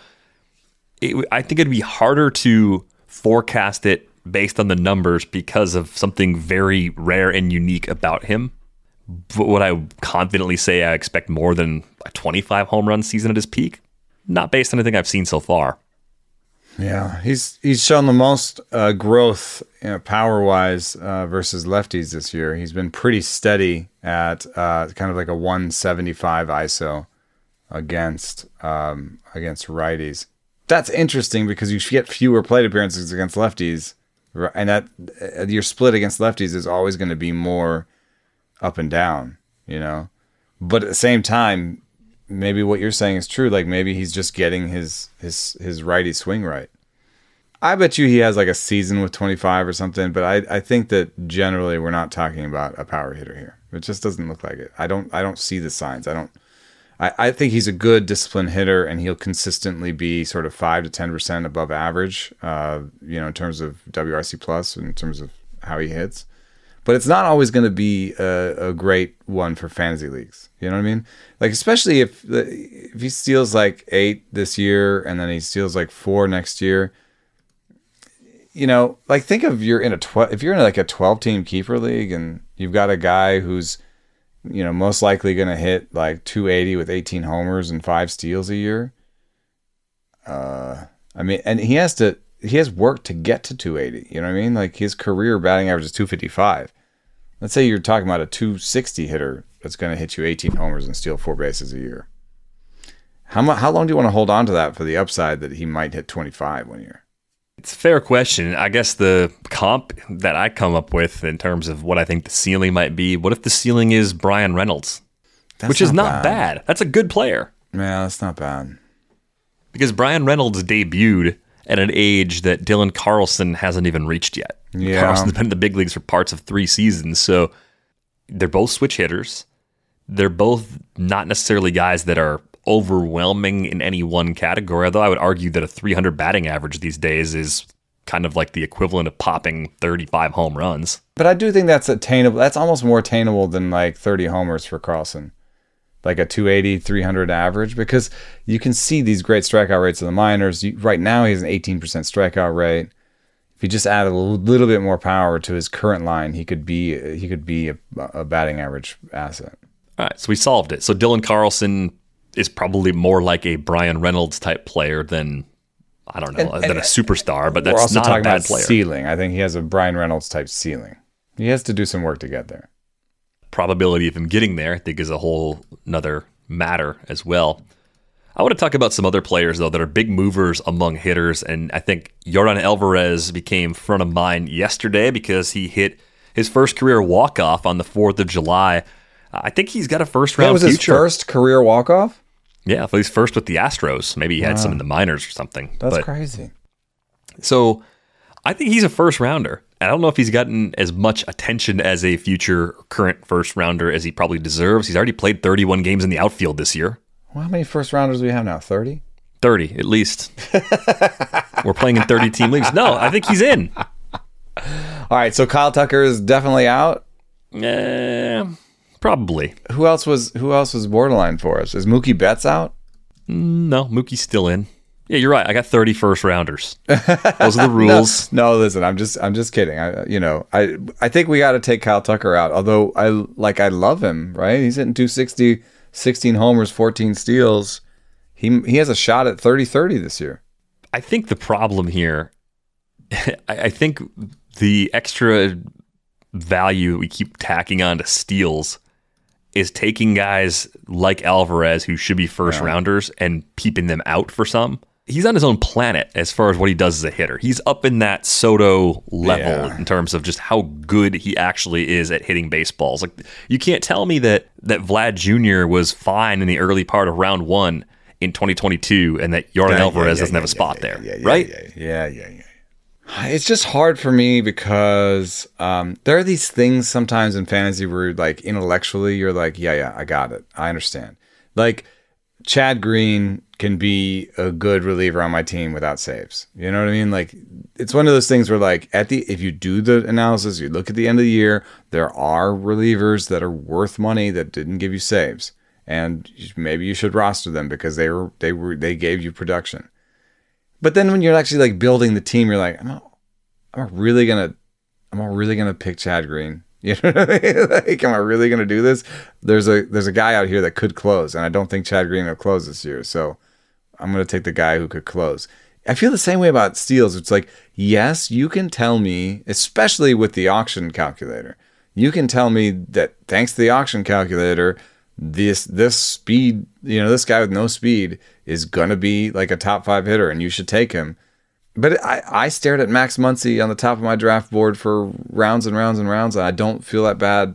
it, I think it'd be harder to forecast it based on the numbers because of something very rare and unique about him. But would I confidently say I expect more than a twenty-five home run season at his peak? Not based on anything I've seen so far. Yeah, he's he's shown the most uh, growth, you know, power-wise uh, versus lefties this year. He's been pretty steady at uh, kind of like a one seventy-five I S O against um, against righties. That's interesting because you get fewer plate appearances against lefties, and that uh, your split against lefties is always going to be more up and down, you know. But at the same time, maybe what you're saying is true. Like maybe he's just getting his his his righty swing right. I bet you he has like a season with twenty-five or something. But I, I think that generally we're not talking about a power hitter here. It just doesn't look like it. I don't I don't see the signs. I don't. I, I think he's a good disciplined hitter, and he'll consistently be sort of five to ten percent above average. Uh, you know, in terms of W R C plus, in terms of how he hits. but it's not always going to be a, a great one for fantasy leagues. You know what I mean? Like, especially if if he steals like eight this year and then he steals like four next year. You know, like think of you're in a twelve if you're in like a twelve team keeper league and you've got a guy who's, you know, most likely going to hit like two eighty with eighteen homers and five steals a year. Uh, I mean, and he has to he has work to get to two eighty. You know what I mean? Like his career batting average is two fifty-five. Let's say you're talking about a two sixty hitter that's going to hit you eighteen homers and steal four bases a year. How mu- How long do you want to hold on to that for the upside that he might hit twenty-five one year? It's a fair question. I guess the comp that I come up with in terms of what I think the ceiling might be, what if the ceiling is Brian Reynolds? That's which is not bad. bad. That's a good player. Yeah, that's not bad. Because Brian Reynolds debuted at an age that Dylan Carlson hasn't even reached yet. Yeah. Carlson's been in the big leagues for parts of three seasons, so they're both switch hitters. They're both not necessarily guys that are overwhelming in any one category, although I would argue that a three hundred batting average these days is kind of like the equivalent of popping thirty-five home runs. But I do think that's attainable. That's almost more attainable than like thirty homers for Carlson. Like a two eighty, three hundred average, because you can see these great strikeout rates in the minors. You, right now, he has an eighteen percent strikeout rate. If he just added a little bit more power to his current line, he could be he could be a, a batting average asset. All right, so we solved it. So Dylan Carlson is probably more like a Brian Reynolds type player than, I don't know, and, than and a superstar, but that's not a bad player. Ceiling. I think he has a Brian Reynolds type ceiling. He has to do some work to get there. Probability of him getting there, I think, is a whole nother matter as well. I want to talk about some other players, though, that are big movers among hitters, and I think Yordan Alvarez became front of mind yesterday because he hit his first career walk-off on the fourth of July. I think he's got a first-round that was future. His first career walk-off? Yeah, well, he's first with the Astros. Maybe he had wow. some in the minors or something. That's but, crazy. So I think he's a first-rounder. I don't know if he's gotten as much attention as a future current first-rounder as he probably deserves. He's already played thirty-one games in the outfield this year. Well, how many first-rounders do we have now? thirty? thirty, at least. We're playing in thirty-team leagues. No, I think he's in. All right, so Kyle Tucker is definitely out? Uh, probably. Who else was Who else was borderline for us? Is Mookie Betts out? No, Mookie's still in. Yeah, you're right. I got thirty first rounders. Those are the rules. no, no, listen, I'm just I'm just kidding. I you know, I I think we got to take Kyle Tucker out. Although I like I love him, right? He's hitting two sixty, sixteen homers, fourteen steals. He he has a shot at thirty thirty this year. I think the problem here I, I think the extra value we keep tacking on to steals is taking guys like Alvarez who should be first yeah. rounders and peeping them out for some. He's on his own planet as far as what he does as a hitter. He's up in that Soto level yeah. in terms of just how good he actually is at hitting baseballs. Like you can't tell me that that Vlad Junior was fine in the early part of round one in twenty twenty-two and that Yordan yeah, Alvarez yeah, yeah, doesn't yeah, have a spot yeah, there, yeah, yeah, right? Yeah, yeah, yeah, yeah. It's just hard for me because um, there are these things sometimes in fantasy where like intellectually you're like, yeah, yeah, I got it. I understand. Like Chad Green can be a good reliever on my team without saves. You know what I mean? Like it's one of those things where like at the, if you do the analysis, you look at the end of the year, there are relievers that are worth money that didn't give you saves. And maybe you should roster them because they were, they were, they gave you production. But then when you're actually like building the team, you're like, I'm not, I'm not really gonna, I'm not really gonna pick Chad Green. You know what I mean? Like, am I really gonna do this? There's a there's a guy out here that could close, and I don't think Chad Green will close this year. So I'm gonna take the guy who could close. I feel the same way about steals. It's like, yes, you can tell me, especially with the auction calculator, you can tell me that thanks to the auction calculator, this this speed, you know, this guy with no speed is gonna be like a top five hitter, and you should take him. But I, I stared at Max Muncy on the top of my draft board for rounds and rounds and rounds, and I don't feel that bad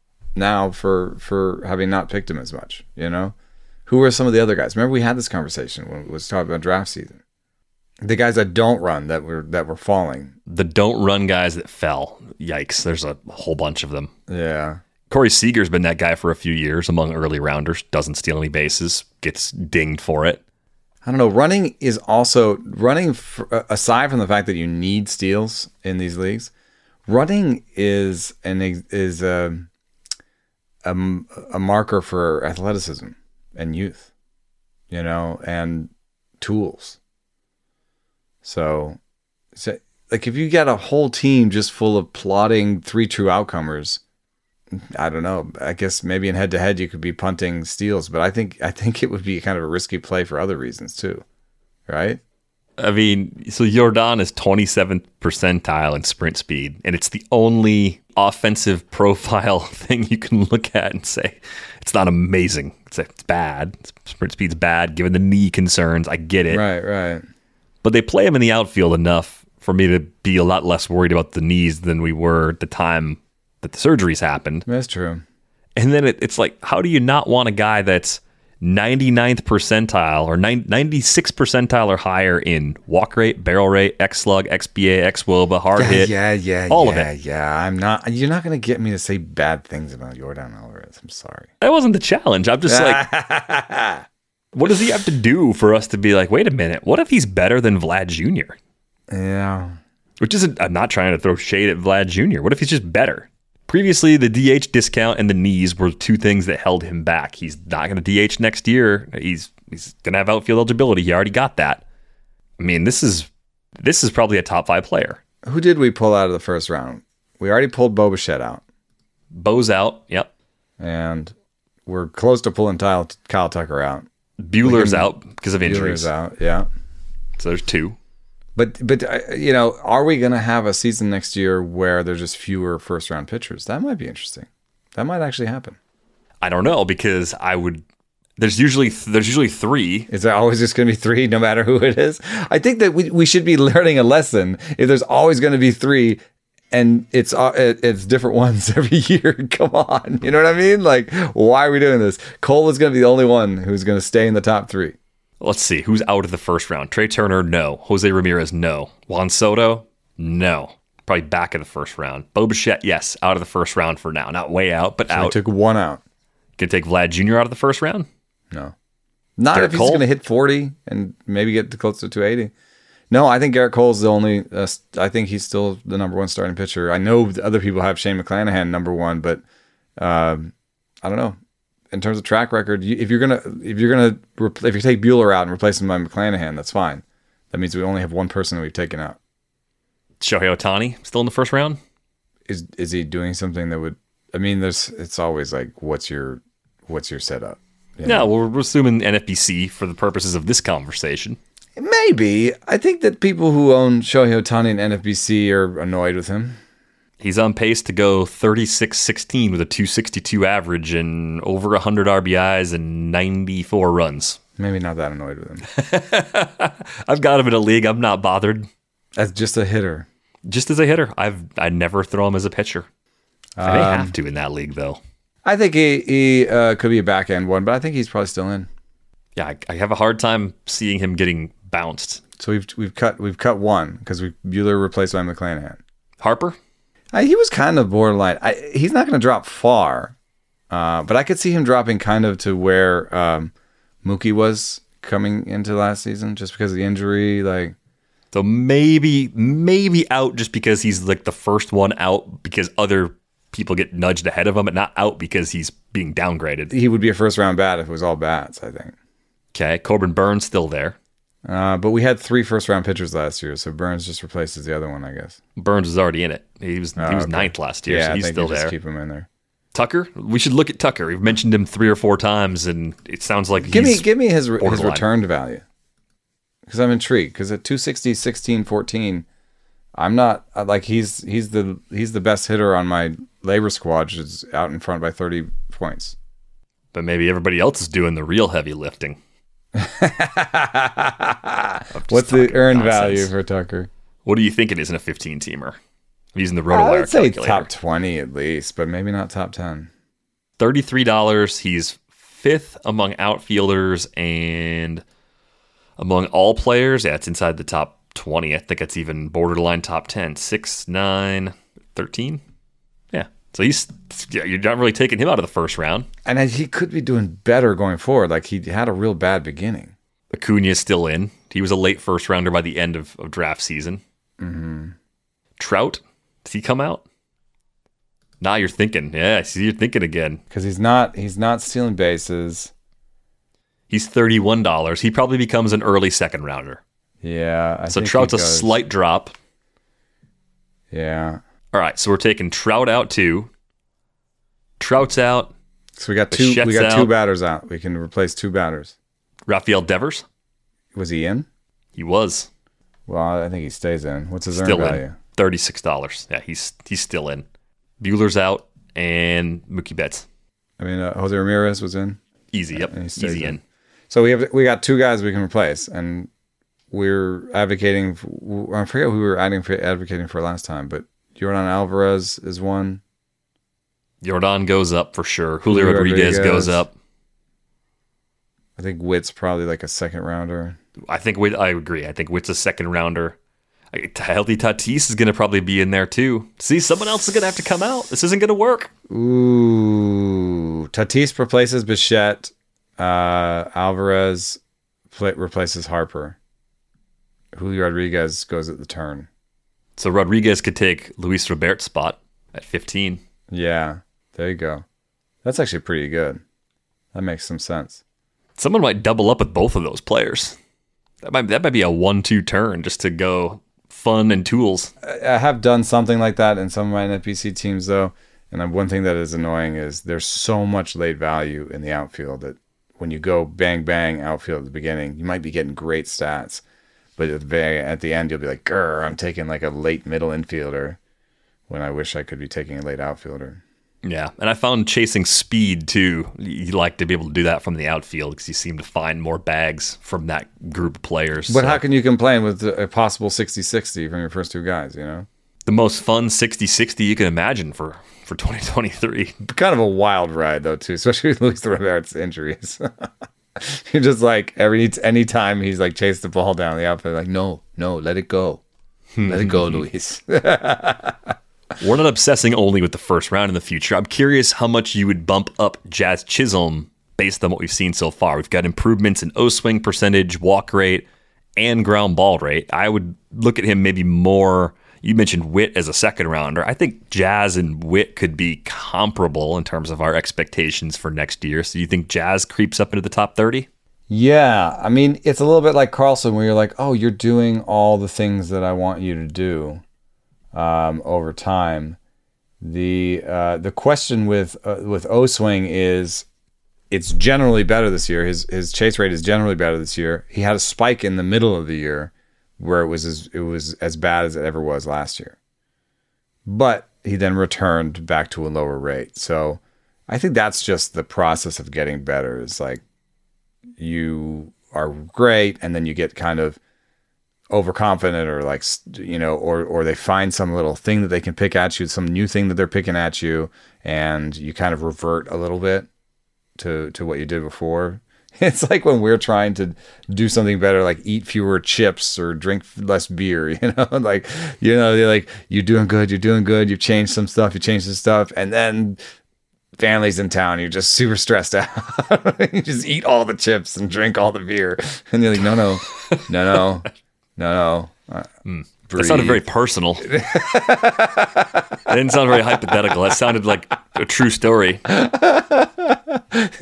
now for for having not picked him as much, you know? Who are some of the other guys? Remember we had this conversation when we was talking about draft season. The guys that don't run, that were that were falling. The don't run guys that fell. Yikes, there's a whole bunch of them. Yeah. Corey Seager's been that guy for a few years among early rounders, doesn't steal any bases, gets dinged for it. I don't know. Running is also running. For, aside from the fact that you need steals in these leagues, running is an is a, a a marker for athleticism and youth, you know, and tools. So, so like if you got a whole team just full of plodding three true outcomers, I don't know. I guess maybe in head to head you could be punting steals, but I think I think it would be kind of a risky play for other reasons too, right? I mean, so Jordan is twenty-seventh percentile in sprint speed, and it's the only offensive profile thing you can look at and say it's not amazing. It's, it's bad. Sprint speed's bad given the knee concerns. I get it. Right, right. But they play him in the outfield enough for me to be a lot less worried about the knees than we were at the time that the surgeries happened. That's true. And then it, it's like, how do you not want a guy that's ninety-ninth percentile or ninety-sixth percentile or higher in walk rate, barrel rate, X slug, X B A, X W O B A, hard yeah, hit, yeah, yeah, all yeah, of it. Yeah, I'm not. You're not going to get me to say bad things about Jordan Alvarez. I'm sorry. That wasn't the challenge. I'm just like, what does he have to do for us to be like, wait a minute, what if he's better than Vlad Junior? Yeah. Which isn't, I'm not trying to throw shade at Vlad Junior What if he's just better? Previously, the D H discount and the knees were two things that held him back. He's not going to D H next year. He's he's going to have outfield eligibility. He already got that. I mean, this is this is probably a top five player. Who did we pull out of the first round? We already pulled Bo Bichette out. Bo's out. Yep. And we're close to pulling Kyle, Kyle Tucker out. Bueller's out because of injuries. Bueller's out, yeah. So there's two. But, but uh, you know, are we going to have a season next year where there's just fewer first-round pitchers? That might be interesting. That might actually happen. I don't know, because I would... There's usually there's usually three. Is there always just going to be three, no matter who it is? I think that we, we should be learning a lesson. If there's always going to be three, and it's uh, it, it's different ones every year. Come on, you know what I mean? Like, why are we doing this? Cole is going to be the only one who's going to stay in the top three. Let's see. Who's out of the first round? Trey Turner, no. Jose Ramirez, no. Juan Soto, no. Probably back in the first round. Bo Bichette, yes, out of the first round for now. Not way out, but So out. we took one out. Can take Vlad Junior out of the first round? No. Not Garrett if he's Cole? going to hit forty and maybe get to close to two eighty. No, I think Garrett Cole's the only, uh, I think he's still the number one starting pitcher. I know the other people have Shane McClanahan number one, but um, I don't know. In terms of track record, you, if you're gonna if you're gonna repl- if you take Bueller out and replace him by McClanahan, that's fine. That means we only have one person that we've taken out. Shohei Ohtani, still in the first round? Is is he doing something that would? I mean, there's it's always like, what's your what's your setup? You No, know? well, we're assuming N F B C for the purposes of this conversation. Maybe. I think that people who own Shohei Ohtani and N F B C are annoyed with him. He's on pace to go thirty-six sixteen with a two sixty-two average and over one hundred R B Is and ninety-four runs. Maybe not that annoyed with him. I've got him in a league. I'm not bothered. As just a hitter. Just as a hitter. I've I never throw him as a pitcher. I may Um, have to in that league, though. I think he, he uh, could be a back end one, but I think he's probably still in. Yeah, I, I have a hard time seeing him getting bounced. So we've we've cut we've cut one because we Bueller replaced by McClanahan. Harper? Uh, he was kind of borderline. I, he's not going to drop far, uh, but I could see him dropping kind of to where um, Mookie was coming into last season, just because of the injury. Like, So maybe maybe out just because he's like the first one out because other people get nudged ahead of him, and not out because he's being downgraded. he would be a first round bat if it was all bats, I think. Okay, Corbin Burns still there. Uh, but we had three first round pitchers last year, so Burns just replaces the other one, I guess. Burns is already in it. He was Oh, he was okay. ninth last year, Yeah, so I he's think still you just there. keep him in there. Tucker, we should look at Tucker. We've mentioned him three or four times, and it sounds like Give he's me give me his his borderline. returned value, because I'm intrigued. Because at two sixty, sixteen, fourteen, I'm not I- like he's he's the he's the best hitter on my labor squad, which is out in front by thirty points. But maybe everybody else is doing the real heavy lifting. What's the talking earned nonsense. value for Tucker? What do you think it is in a fifteen-teamer? I'm using the I RotoWire would say calculator. top twenty at least, but maybe not top ten. thirty-three dollars. He's fifth among outfielders and among all players. Yeah, it's inside the top twenty. I think it's even borderline top ten. six, nine, thirteen. Yeah. So he's yeah, you're not really taking him out of the first round. And I- he could be doing better going forward. Like, he had a real bad beginning. Acuna's still in. He was a late first rounder by the end of, of draft season. Mm-hmm. Trout, Does he come out? Now you're thinking. Yeah, I see you're thinking again. Because he's not he's not stealing bases. He's thirty-one dollars. He probably becomes an early second rounder. Yeah. I so think Trout's he a goes- slight drop. Yeah. All right, so we're taking Trout out too. Trout's out. So we got two we Bichette's got two out. batters out. We can replace two batters. Rafael Devers. Was he in? He was Well, I think he stays in. What's his still earn value? in. thirty-six dollars. Yeah, he's he's still in. Bueller's out and Mookie Betts. I mean, uh, Jose Ramirez was in. Easy, yep. And he stays Easy in. in. So we have we got two guys we can replace, and we're advocating. For, I forget who we were advocating for, advocating for last time, but Yordan Alvarez is one. Jordan goes up for sure. Julio, Julio Rodriguez, Rodriguez. goes up. I think Witt's probably like a second rounder. I think Witt, I agree. I think Witt's a second rounder. I- Healthy Tatis is going to probably be in there too. See, someone else is going to have to come out. This isn't going to work. Ooh, Tatis replaces Bichette. Uh, Alvarez play, replaces Harper. Julio Rodriguez goes at the turn. So Rodriguez could take Luis Robert's spot at fifteen. Yeah, there you go. That's actually pretty good. That makes some sense. Someone might double up with both of those players. That might that might be a one two turn just to go fun and tools. I have done something like that in some of my N F B C teams, though. And one thing that is annoying is there's so much late value in the outfield that when you go bang, bang outfield at the beginning, you might be getting great stats. But at the, very, at the end, you'll be like, grr, I'm taking like a late middle infielder when I wish I could be taking a late outfielder. Yeah, and I found chasing speed too. You like to be able to do that from the outfield because you seem to find more bags from that group of players. But So how can you complain with a possible sixty sixty from your first two guys, you know? the most fun sixty sixty you can imagine for, for twenty twenty-three. Kind of a wild ride, though, too, especially with Luis Robert's injuries. You're just like, every any time he's like chased the ball down the outfield, like, no, no, let it go. Let it go, Luis. We're not obsessing only with the first round in the future. I'm curious how much you would bump up Jazz Chisholm based on what we've seen so far. We've got improvements in O-swing percentage, walk rate, and ground ball rate. I would look at him maybe more. You mentioned Witt as a second rounder. I think Jazz and Witt could be comparable in terms of our expectations for next year. So you think Jazz creeps up into the top thirty? Yeah, I mean, it's a little bit like Carlson, where you're like, oh, you're doing all the things that I want you to do um, over time. The uh, the question with uh, with O-swing is, it's generally better this year. His his chase rate is generally better this year. He had a spike in the middle of the year where it was as, it was as bad as it ever was last year, but he then returned back to a lower rate. So I think that's just the process of getting better. Is like, you are great, and then you get kind of overconfident, or like, you know, or or they find some little thing that they can pick at you, some new thing that they're picking at you, and you kind of revert a little bit to to what you did before. It's like when we're trying to do something better, like eat fewer chips or drink less beer, you know, like, you know, you're like, you're doing good, you're doing good, you've changed some stuff, you changed some stuff, and then family's in town, you're just super stressed out. You just eat all the chips and drink all the beer, and you're like, no, no, no, no, no, no. Uh, Mm. That sounded very personal. It didn't sound very hypothetical. That sounded like a true story. I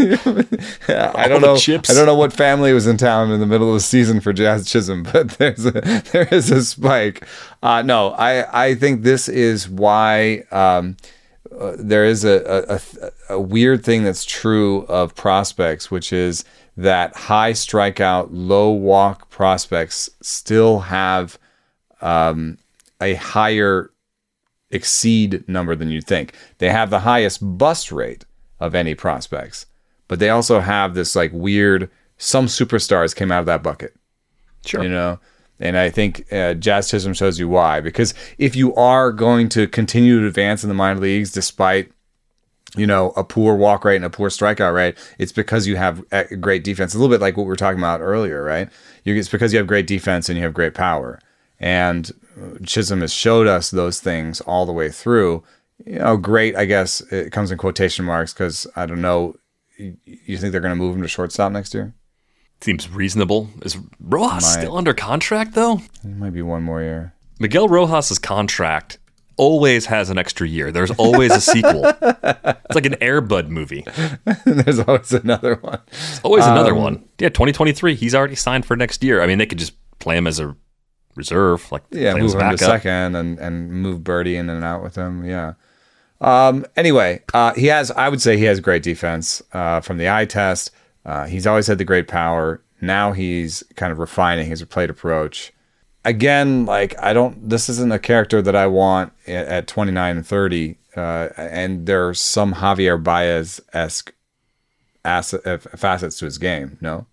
All don't the know. chips. I don't know what family was in town in the middle of the season for Jazz Chisholm, but there's a, there is a spike. Uh, no, I I think this is why um, uh, there is a, a a weird thing that's true of prospects, which is that high strikeout, low walk prospects still have um, a higher exceed number than you'd think. They have the highest bust rate of any prospects, but they also have this like weird, some superstars came out of that bucket. Sure. You know, and I think uh, Jazz Chisholm shows you why, because if you are going to continue to advance in the minor leagues despite, you know, a poor walk rate and a poor strikeout rate, it's because you have a great defense. A little bit like what we were talking about earlier, right? You, it's because you have great defense and you have great power. And Chisholm has showed us those things all the way through. You know, great, I guess it comes in quotation marks, because I don't know, you, you think they're going to move him to shortstop next year? Seems reasonable. Is Rojas Might. still under contract, though? It might be one more year. Miguel Rojas' contract, always has an extra year. There's always a sequel. It's like an Air Bud movie. There's always another one. Always another Um, one. Yeah, twenty twenty-three. He's already signed for next year. I mean, they could just play him as a reserve, like Yeah, play him as move him to backup. second and, and move Birdie in and out with him. Yeah. Um, anyway, uh, he has, I would say he has great defense uh, from the eye test. Uh, he's always had the great power. Now he's kind of refining his plate approach. Again, like, I don't, this isn't a character that I want at, at twenty-nine and thirty. Uh, and there's some Javier Baez-esque asset, uh, facets to his game. No?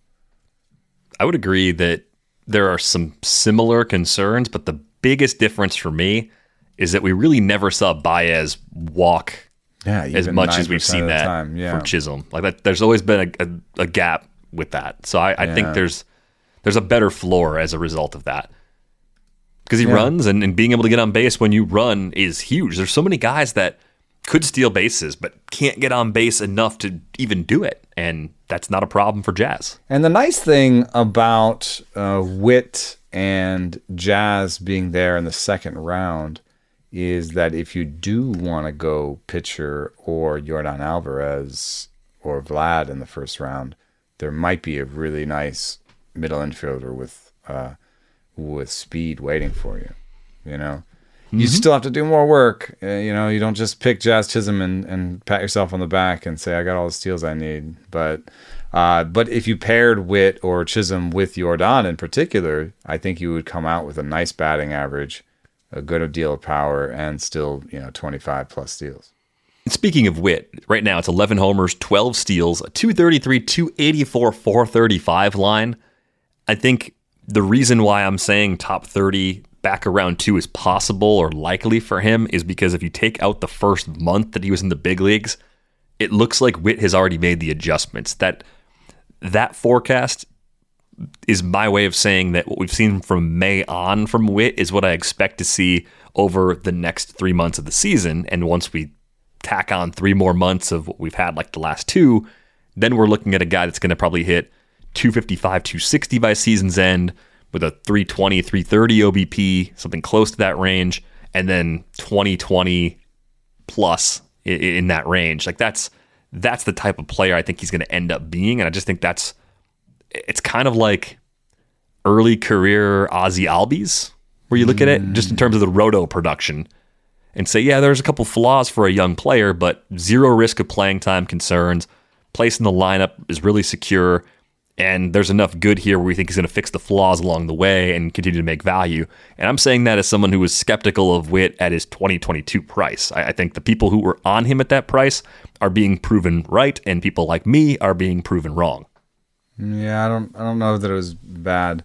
I would agree that there are some similar concerns, but the biggest difference for me is that we really never saw Baez walk Yeah, as even much as we've nine percent seen of the that time. Yeah. from Chisholm. Like that, there's always been a, a, a gap with that. So I, I Yeah. think there's there's a better floor as a result of that. Because he Yeah. runs, and, and being able to get on base when you run is huge. There's so many guys that could steal bases, but can't get on base enough to even do it. And that's not a problem for Jazz. And the nice thing about uh, Witt and Jazz being there in the second round is that if you do want to go pitcher or Yordan Alvarez or Vlad in the first round, there might be a really nice middle infielder with uh, with speed waiting for you. You know, you still have to do more work. Uh, you know, you don't just pick Jazz Chisholm and, and pat yourself on the back and say, I got all the steals I need. But uh, but if you paired Witt or Chisholm with Yordan in particular, I think you would come out with a nice batting average, a good deal of power, and still, you know, twenty-five plus steals. Speaking of Witt, right now it's eleven homers, twelve steals, a two thirty-three, two eighty-four, four thirty-five line. I think the reason why I'm saying top thirty back around two is possible or likely for him is because if you take out the first month that he was in the big leagues, it looks like Witt has already made the adjustments. That that forecast is my way of saying that what we've seen from May on from Witt is what I expect to see over the next three months of the season. And once we tack on three more months of what we've had like the last two, then we're looking at a guy that's going to probably hit two fifty-five, two sixty by season's end with a three twenty, three thirty O B P, something close to that range, and then twenty twenty plus in, in that range. Like that's that's the type of player I think he's going to end up being, and I just think that's it's kind of like early career Ozzy Albies, where you look at it just in terms of the roto production and say, yeah, there's a couple flaws for a young player, but zero risk of playing time concerns. Place in the lineup is really secure, and there's enough good here where we think he's going to fix the flaws along the way and continue to make value. And I'm saying that as someone who was skeptical of Witt at his twenty twenty-two price. I, I think the people who were on him at that price are being proven right, and people like me are being proven wrong. Yeah, I don't I don't know that it was bad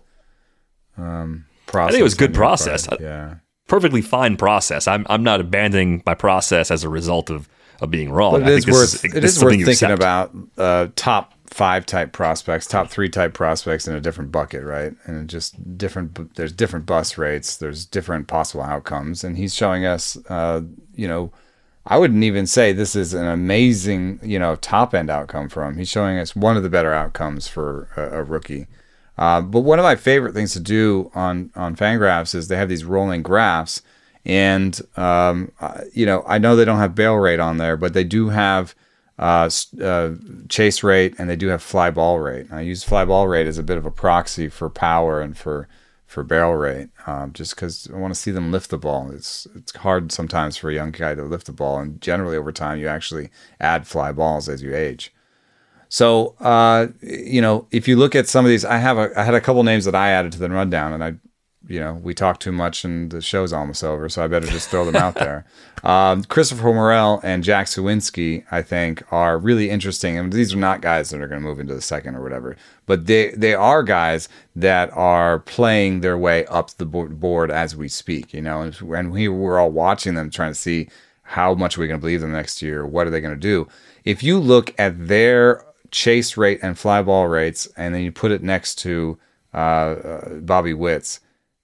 um, process. I think it was good on your process. part. Yeah. Perfectly fine process. I'm I'm not abandoning my process as a result of, of being wrong. But it I is think this worth is, it this is something worth you thinking accept. about uh, top five type prospects, top three type prospects in a different bucket, right? And it just different. There's different bust rates. There's different possible outcomes, and he's showing us. Uh, you know, I wouldn't even say this is an amazing, you know, top end outcome for him. He's showing us one of the better outcomes for a, a rookie. Uh, but one of my favorite things to do on on Fangraphs is they have these rolling graphs. And, um, uh, you know, I know they don't have bail rate on there, but they do have uh, uh, chase rate and they do have fly ball rate. I use fly ball rate as a bit of a proxy for power and for, for barrel rate, um, just because I want to see them lift the ball. It's it's hard sometimes for a young guy to lift the ball, and generally over time you actually add fly balls as you age. So, uh, you know, if you look at some of these, I have a, I had a couple names that I added to the rundown, and I you know, we talk too much and the show's almost over, so I better just throw them out there. Um, Christopher Morel and Jack Suwinski, I think, are really interesting. And these are not guys that are going to move into the second or whatever, but they, they are guys that are playing their way up the board as we speak, you know, and, and we were all watching them trying to see how much we're going to believe them next year. What are they going to do? If you look at their chase rate and fly ball rates, and then you put it next to uh, uh, Bobby Witt's,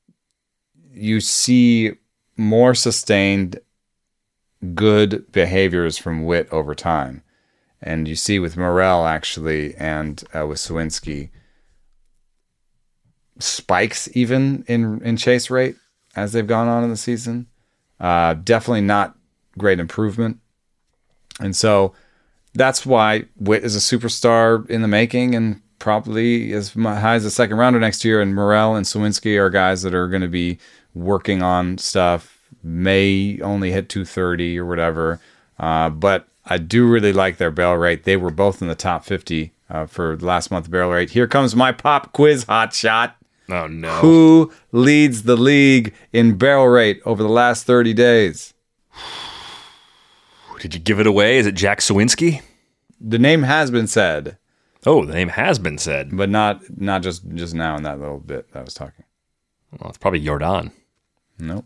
you see more sustained good behaviors from Witt over time. And you see with Morel, actually, and uh, with Suwinski, spikes even in, in chase rate as they've gone on in the season. Uh, definitely not great improvement. And so that's why Witt is a superstar in the making and probably as high as a second rounder next year. And Morel and Sawinski are guys that are going to be working on stuff, may only hit two thirty or whatever. Uh, but I do really like their barrel rate. They were both in the top fifty uh, for last month barrel rate. Here comes my pop quiz hot shot. Oh, no. Who leads the league in barrel rate over the last thirty days? Did you give it away? Is it Jack Sawinski? The name has been said. Oh, the name has been said. But not not just, just now in that little bit that I was talking. Well, it's probably Jordan. Nope.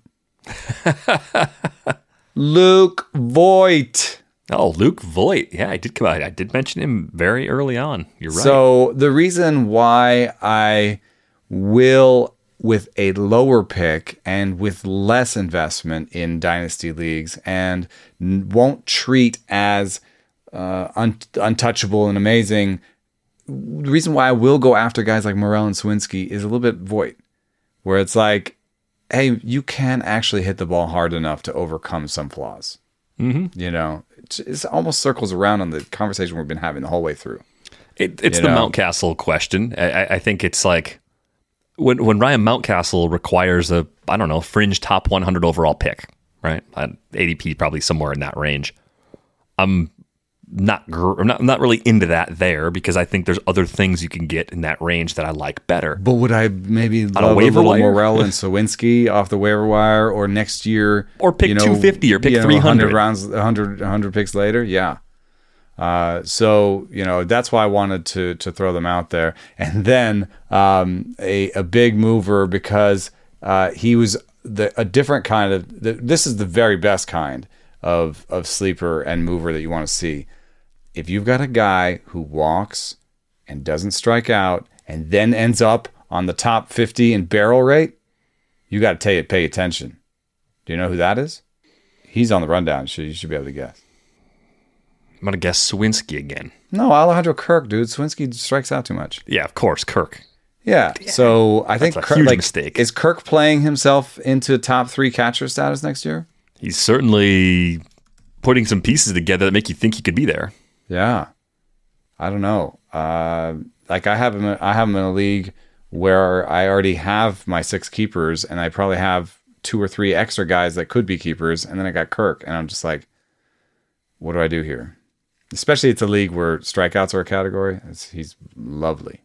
Luke Voigt. Oh, Luke Voigt. Yeah, I did come out. I did mention him very early on. You're right. So the reason why I will, with a lower pick and with less investment in dynasty leagues, and n- won't treat as uh, un- untouchable and amazing, the reason why I will go after guys like Morel and Sawinski is a little bit Voigt, where it's like, hey, you can actually hit the ball hard enough to overcome some flaws. Mm-hmm. You know, it, it almost circles around on the conversation we've been having the whole way through. It, it's You the know? Mountcastle question. I, I think it's like when when Ryan Mountcastle requires a, I don't know, fringe top one hundred overall pick, right? A D P probably somewhere in that range. I'm not gr- I'm not I'm not really into that there because I think there's other things you can get in that range that I like better. But would I maybe a love a, waiver little wire? Morel and Sawinski off the waiver wire, or next year, Or pick you know, two fifty or pick you know, three hundred. one hundred rounds, one hundred, one hundred picks later? Yeah. Uh, so, you know, that's why I wanted to to throw them out there. And then um, a, a big mover because uh, he was the, a different kind of, the, this is the very best kind of, of sleeper and mover that you want to see. If you've got a guy who walks and doesn't strike out and then ends up on the top fifty in barrel rate, you got to pay attention. Do you know who that is? He's on the rundown, so you should be able to guess. I'm gonna guess Sawinski again. No, Alejandro Kirk, dude. Sawinski strikes out too much. Yeah, of course, Kirk. Yeah, so I think That's a Kirk, huge like, mistake. Is Kirk playing himself into top three catcher status next year? He's certainly putting some pieces together that make you think he could be there. Yeah, I don't know. Uh, like I have him, I have him in a league where I already have my six keepers, and I probably have two or three extra guys that could be keepers, and then I got Kirk, and I'm just like, what do I do here? Especially it's a league where strikeouts are a category. It's, he's lovely.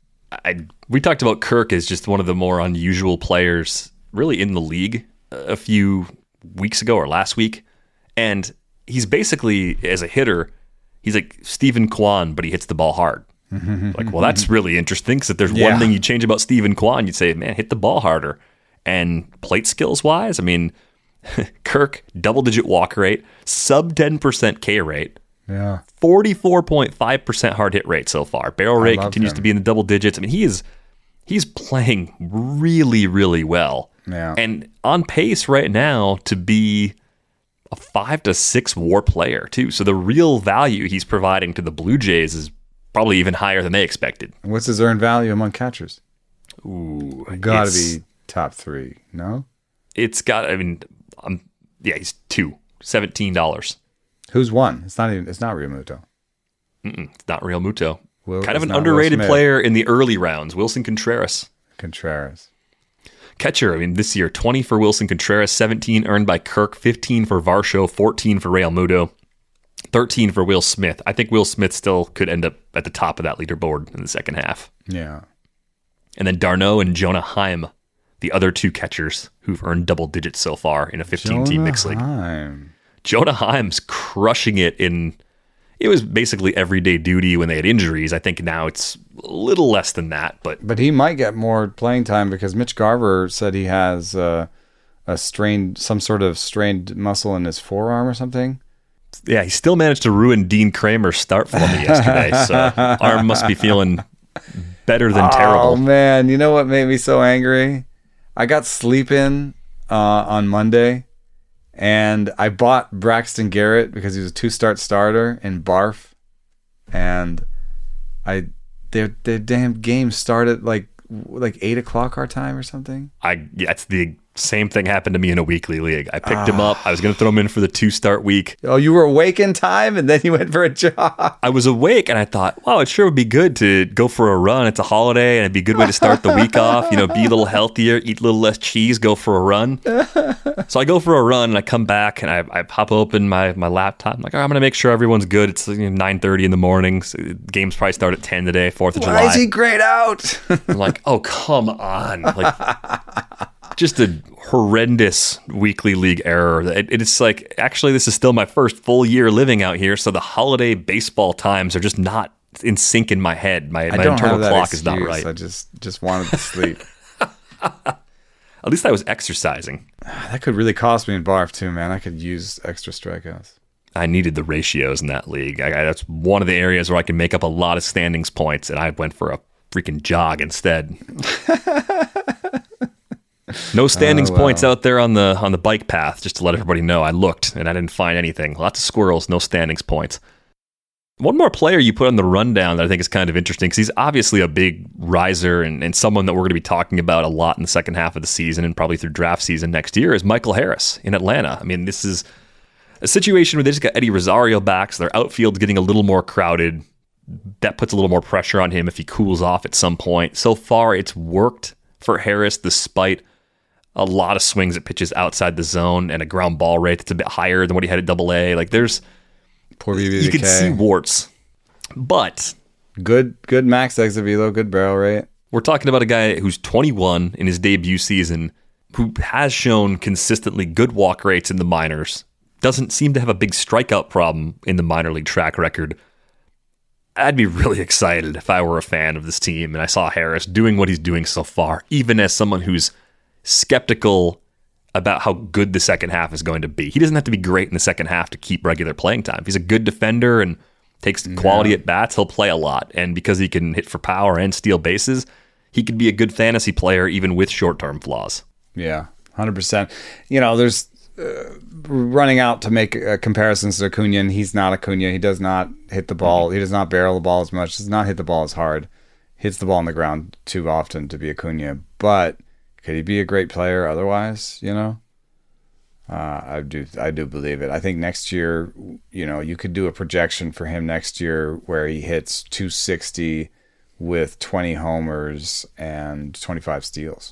I we talked about Kirk as just one of the more unusual players really in the league a few weeks ago or last week, and he's basically, as a hitter, he's like Stephen Kwan, but he hits the ball hard. Like, well, that's really interesting because if there's Yeah. one thing you change about Stephen Kwan, you'd say, man, hit the ball harder. And plate skills wise, I mean, Kirk, double digit walk rate, sub ten percent K rate, Yeah. forty-four point five percent hard hit rate so far. Barrel rate love continues him. to be in the double digits. I mean, he is he's playing really, really well. Yeah. And on pace right now to be a five to six WAR player too. So the real value he's providing to the Blue Jays is probably even higher than they expected. What's his earned value among catchers? Ooh, Gotta it's- be top three. No? It's got. I mean, um, yeah, he's two, seventeen dollars. Who's one? It's not even. It's not Realmuto. It's not Real Muto. Will- kind of it's an not Will underrated Smith. player in the early rounds. Wilson Contreras. Contreras. Catcher, I mean, this year, twenty for Wilson Contreras, seventeen earned by Kirk, fifteen for Varsho, fourteen for Real Muto, thirteen for Will Smith. I think Will Smith still could end up at the top of that leaderboard in the second half. Yeah. And then Darno and Jonah Heim, the other two catchers who've earned double digits so far in a fifteen-team mixed league. Heim. Jonah Heim's crushing it in, it was basically everyday duty when they had injuries. I think now it's a little less than that, but But he might get more playing time because Mitch Garver said he has uh, a strained, some sort of strained muscle in his forearm or something. yeah, he still managed to ruin Dean Kramer's start for me yesterday. So arm must be feeling better than Oh terrible. man, you know what made me so angry? I got sleep in uh, on Monday, and I bought Braxton Garrett because he was a two-start starter in Barf, and I their their damn game started like like eight o'clock our time or something. I yeah, it's the Same thing happened to me in a weekly league. I picked him up. I was going to throw him in for the two-start week. Oh, you were awake in time, and then you went for a jog. I was awake, and I thought, wow, it sure would be good to go for a run. It's a holiday, and it'd be a good way to start the week off. You know, be a little healthier, eat a little less cheese, go for a run. So I go for a run, and I come back, and I, I pop open my, my laptop. I'm like, all right, I'm going to make sure everyone's good. It's you know, nine thirty in the morning. So games probably start at ten today, fourth of July. Why is he grayed out? I'm like, oh, come on. Like, just a horrendous weekly league error. It, it's like, actually, this is still my first full year living out here, so the holiday baseball times are just not in sync in my head. My, I my don't internal have that clock excuse. is not right. I just, just wanted to sleep. At least I was exercising. That could really cost me in barf, too, man. I could use extra strikeouts. I needed the ratios in that league. I, I, that's one of the areas where I can make up a lot of standings points, and I went for a freaking jog instead. No standings Oh, wow. points out there on the on the bike path, just to let everybody know. I looked, and I didn't find anything. Lots of squirrels, no standings points. One more player you put on the rundown that I think is kind of interesting, because he's obviously a big riser and, and someone that we're going to be talking about a lot in the second half of the season and probably through draft season next year, is Michael Harris in Atlanta. I mean, this is a situation where they just got Eddie Rosario back, so their outfield's getting a little more crowded. That puts a little more pressure on him if he cools off at some point. So far, it's worked for Harris despite a lot of swings at pitches outside the zone and a ground ball rate that's a bit higher than what he had at Double A. Like, there's Poor B B V K. you can see warts, but Good, good max exit velo, good barrel rate. we're talking about a guy who's twenty-one in his debut season, who has shown consistently good walk rates in the minors, doesn't seem to have a big strikeout problem in the minor league track record. I'd be really excited if I were a fan of this team and I saw Harris doing what he's doing so far, even as someone who's skeptical about how good the second half is going to be. He doesn't have to be great in the second half to keep regular playing time. If he's a good defender and takes quality at bats, he'll play a lot. And because he can hit for power and steal bases, he could be a good fantasy player even with short-term flaws. Yeah, one hundred percent. You know, there's uh, running out to make uh, comparisons to Acuna, and he's not Acuna. He does not hit the ball. He does not barrel the ball as much. Does not hit the ball as hard. Hits the ball on the ground too often to be Acuna. But could he be a great player otherwise, you know? Uh, I do I do believe it. I think next year, you know, you could do a projection for him next year where he hits two sixty with twenty homers and twenty-five steals.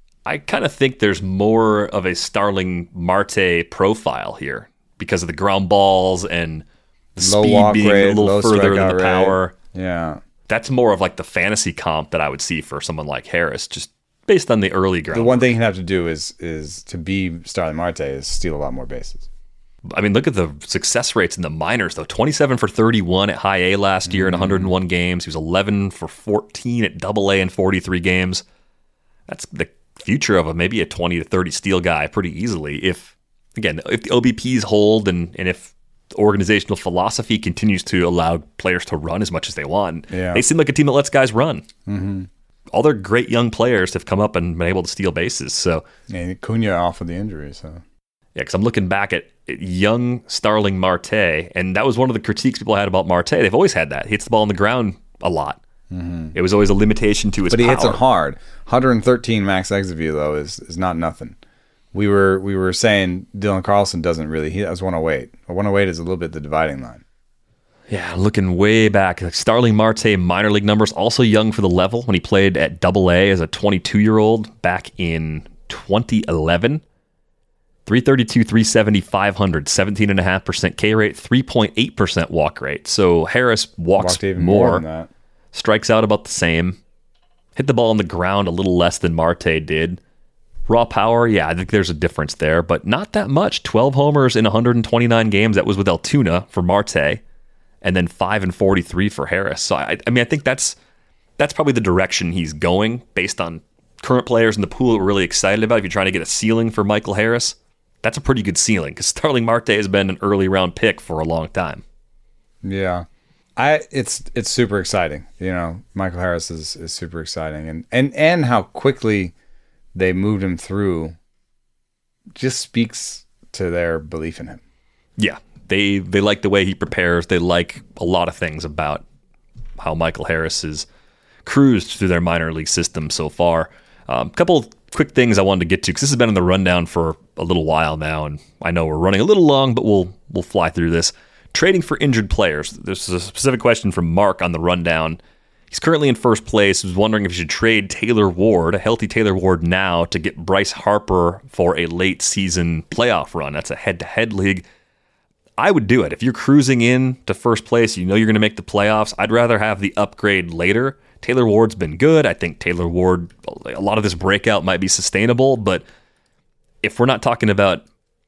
I kind of think there's more of a Starling Marte profile here because of the ground balls and the Low speed walk being rate, a little low further than strikeout the rate. power. Yeah. That's more of like the fantasy comp that I would see for someone like Harris, just based on the early ground. The one thing he'd have to do is is to be Starling Marte is steal a lot more bases. I mean, look at the success rates in the minors, though. twenty-seven for thirty-one at high A last year in one hundred one games. He was eleven for fourteen at double A in forty-three games. That's the future of a maybe a twenty to thirty steal guy pretty easily. If, again, if the O B Ps hold and, and if the organizational philosophy continues to allow players to run as much as they want, Yeah. they seem like a team that lets guys run. Mm-hmm. All their great young players have come up and been able to steal bases. So, And Acuna off of the injury, so yeah, because I'm looking back at young Starling Marte, and that was one of the critiques people had about Marte. They've always had that. He hits the ball on the ground a lot. Mm-hmm. It was always a limitation to his but he power. hits it hard. one hundred thirteen max exit velo is is not nothing. We were we were saying Dylan Carlson doesn't really. He has one oh eight. one oh eight is a little bit the dividing line. Yeah, looking way back, like Starling Marte minor league numbers, also young for the level when he played at Double A as a twenty-two-year-old back in twenty eleven. three thirty-two, three seventy, five hundred, seventeen point five percent K rate, three point eight percent walk rate. So Harris walks Walked even more, more, than that. strikes out about the same, hit the ball on the ground a little less than Marte did. Raw power, yeah, I think there's a difference there, but not that much. twelve homers in one hundred twenty-nine games. That was with Altoona for Marte, and then five and forty-three for Harris. So I, I mean, I think that's that's probably the direction he's going based on current players in the pool that we're really excited about. If you're trying to get a ceiling for Michael Harris, that's a pretty good ceiling because Starling Marte has been an early round pick for a long time. Yeah, I it's it's super exciting. You know, Michael Harris is, is super exciting, and and and how quickly they moved him through just speaks to their belief in him. Yeah, they they like the way he prepares. They like a lot of things about how Michael Harris has cruised through their minor league system so far. A um, couple quick things I wanted to get to, because this has been in the rundown for a little while now, and I know we're running a little long, but we'll we'll fly through this. Trading for injured players. There's a specific question from Mark on the rundown. He's currently in first place. He was wondering if you should trade Taylor Ward, a healthy Taylor Ward now, to get Bryce Harper for a late season playoff run. That's a head-to-head league. I would do it. If you're cruising in to first place, you know you're going to make the playoffs, I'd rather have the upgrade later. Taylor Ward's been good. I think Taylor Ward, a lot of this breakout might be sustainable, but if we're not talking about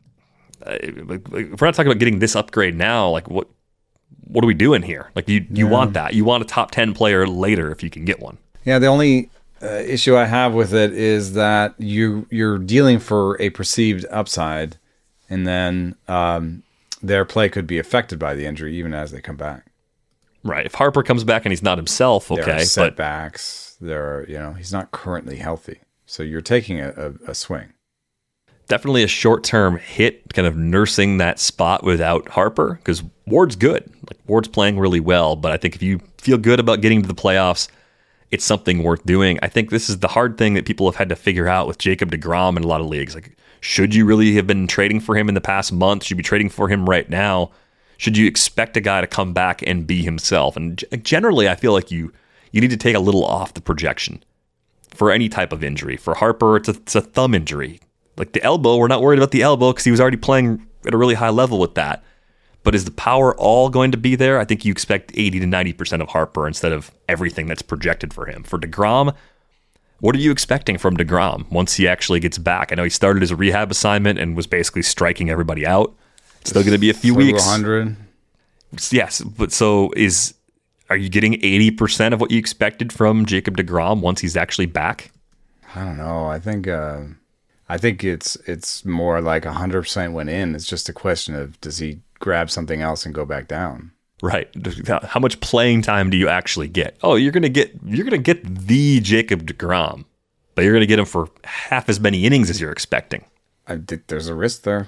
if we're not talking about getting this upgrade now, like what what are we doing here? Like you you yeah. want that. You want a top ten player later if you can get one. Yeah, the only uh, issue I have with it is that you you're dealing for a perceived upside, and then um, their play could be affected by the injury even as they come back. Right. If Harper comes back and he's not himself, okay. There are setbacks. But there are, you know, he's not currently healthy. So you're taking a, a, a swing. Definitely a short-term hit, kind of nursing that spot without Harper, because Ward's good. Like Ward's playing really well, but I think if you feel good about getting to the playoffs, it's something worth doing. I think this is the hard thing that people have had to figure out with Jacob deGrom in a lot of leagues. Like, should you really have been trading for him in the past month? Should you be trading for him right now? Should you expect a guy to come back and be himself? And generally, I feel like you you need to take a little off the projection for any type of injury. For Harper, it's a, it's a thumb injury. Like the elbow, we're not worried about the elbow because he was already playing at a really high level with that. But is the power all going to be there? I think you expect eighty to ninety percent of Harper instead of everything that's projected for him. For deGrom, what are you expecting from deGrom once he actually gets back? I know he started as a rehab assignment and was basically striking everybody out. It's still going to be a few weeks. one hundred Yes, but so is are you getting eighty percent of what you expected from Jacob deGrom once he's actually back? I don't know. I think uh, I think it's it's more like one hundred percent went in. It's just a question of does he grab something else and go back down? Right. How much playing time do you actually get? Oh, you're going to get you're going to get the Jacob deGrom, but you're going to get him for half as many innings as you're expecting. I think there's a risk there.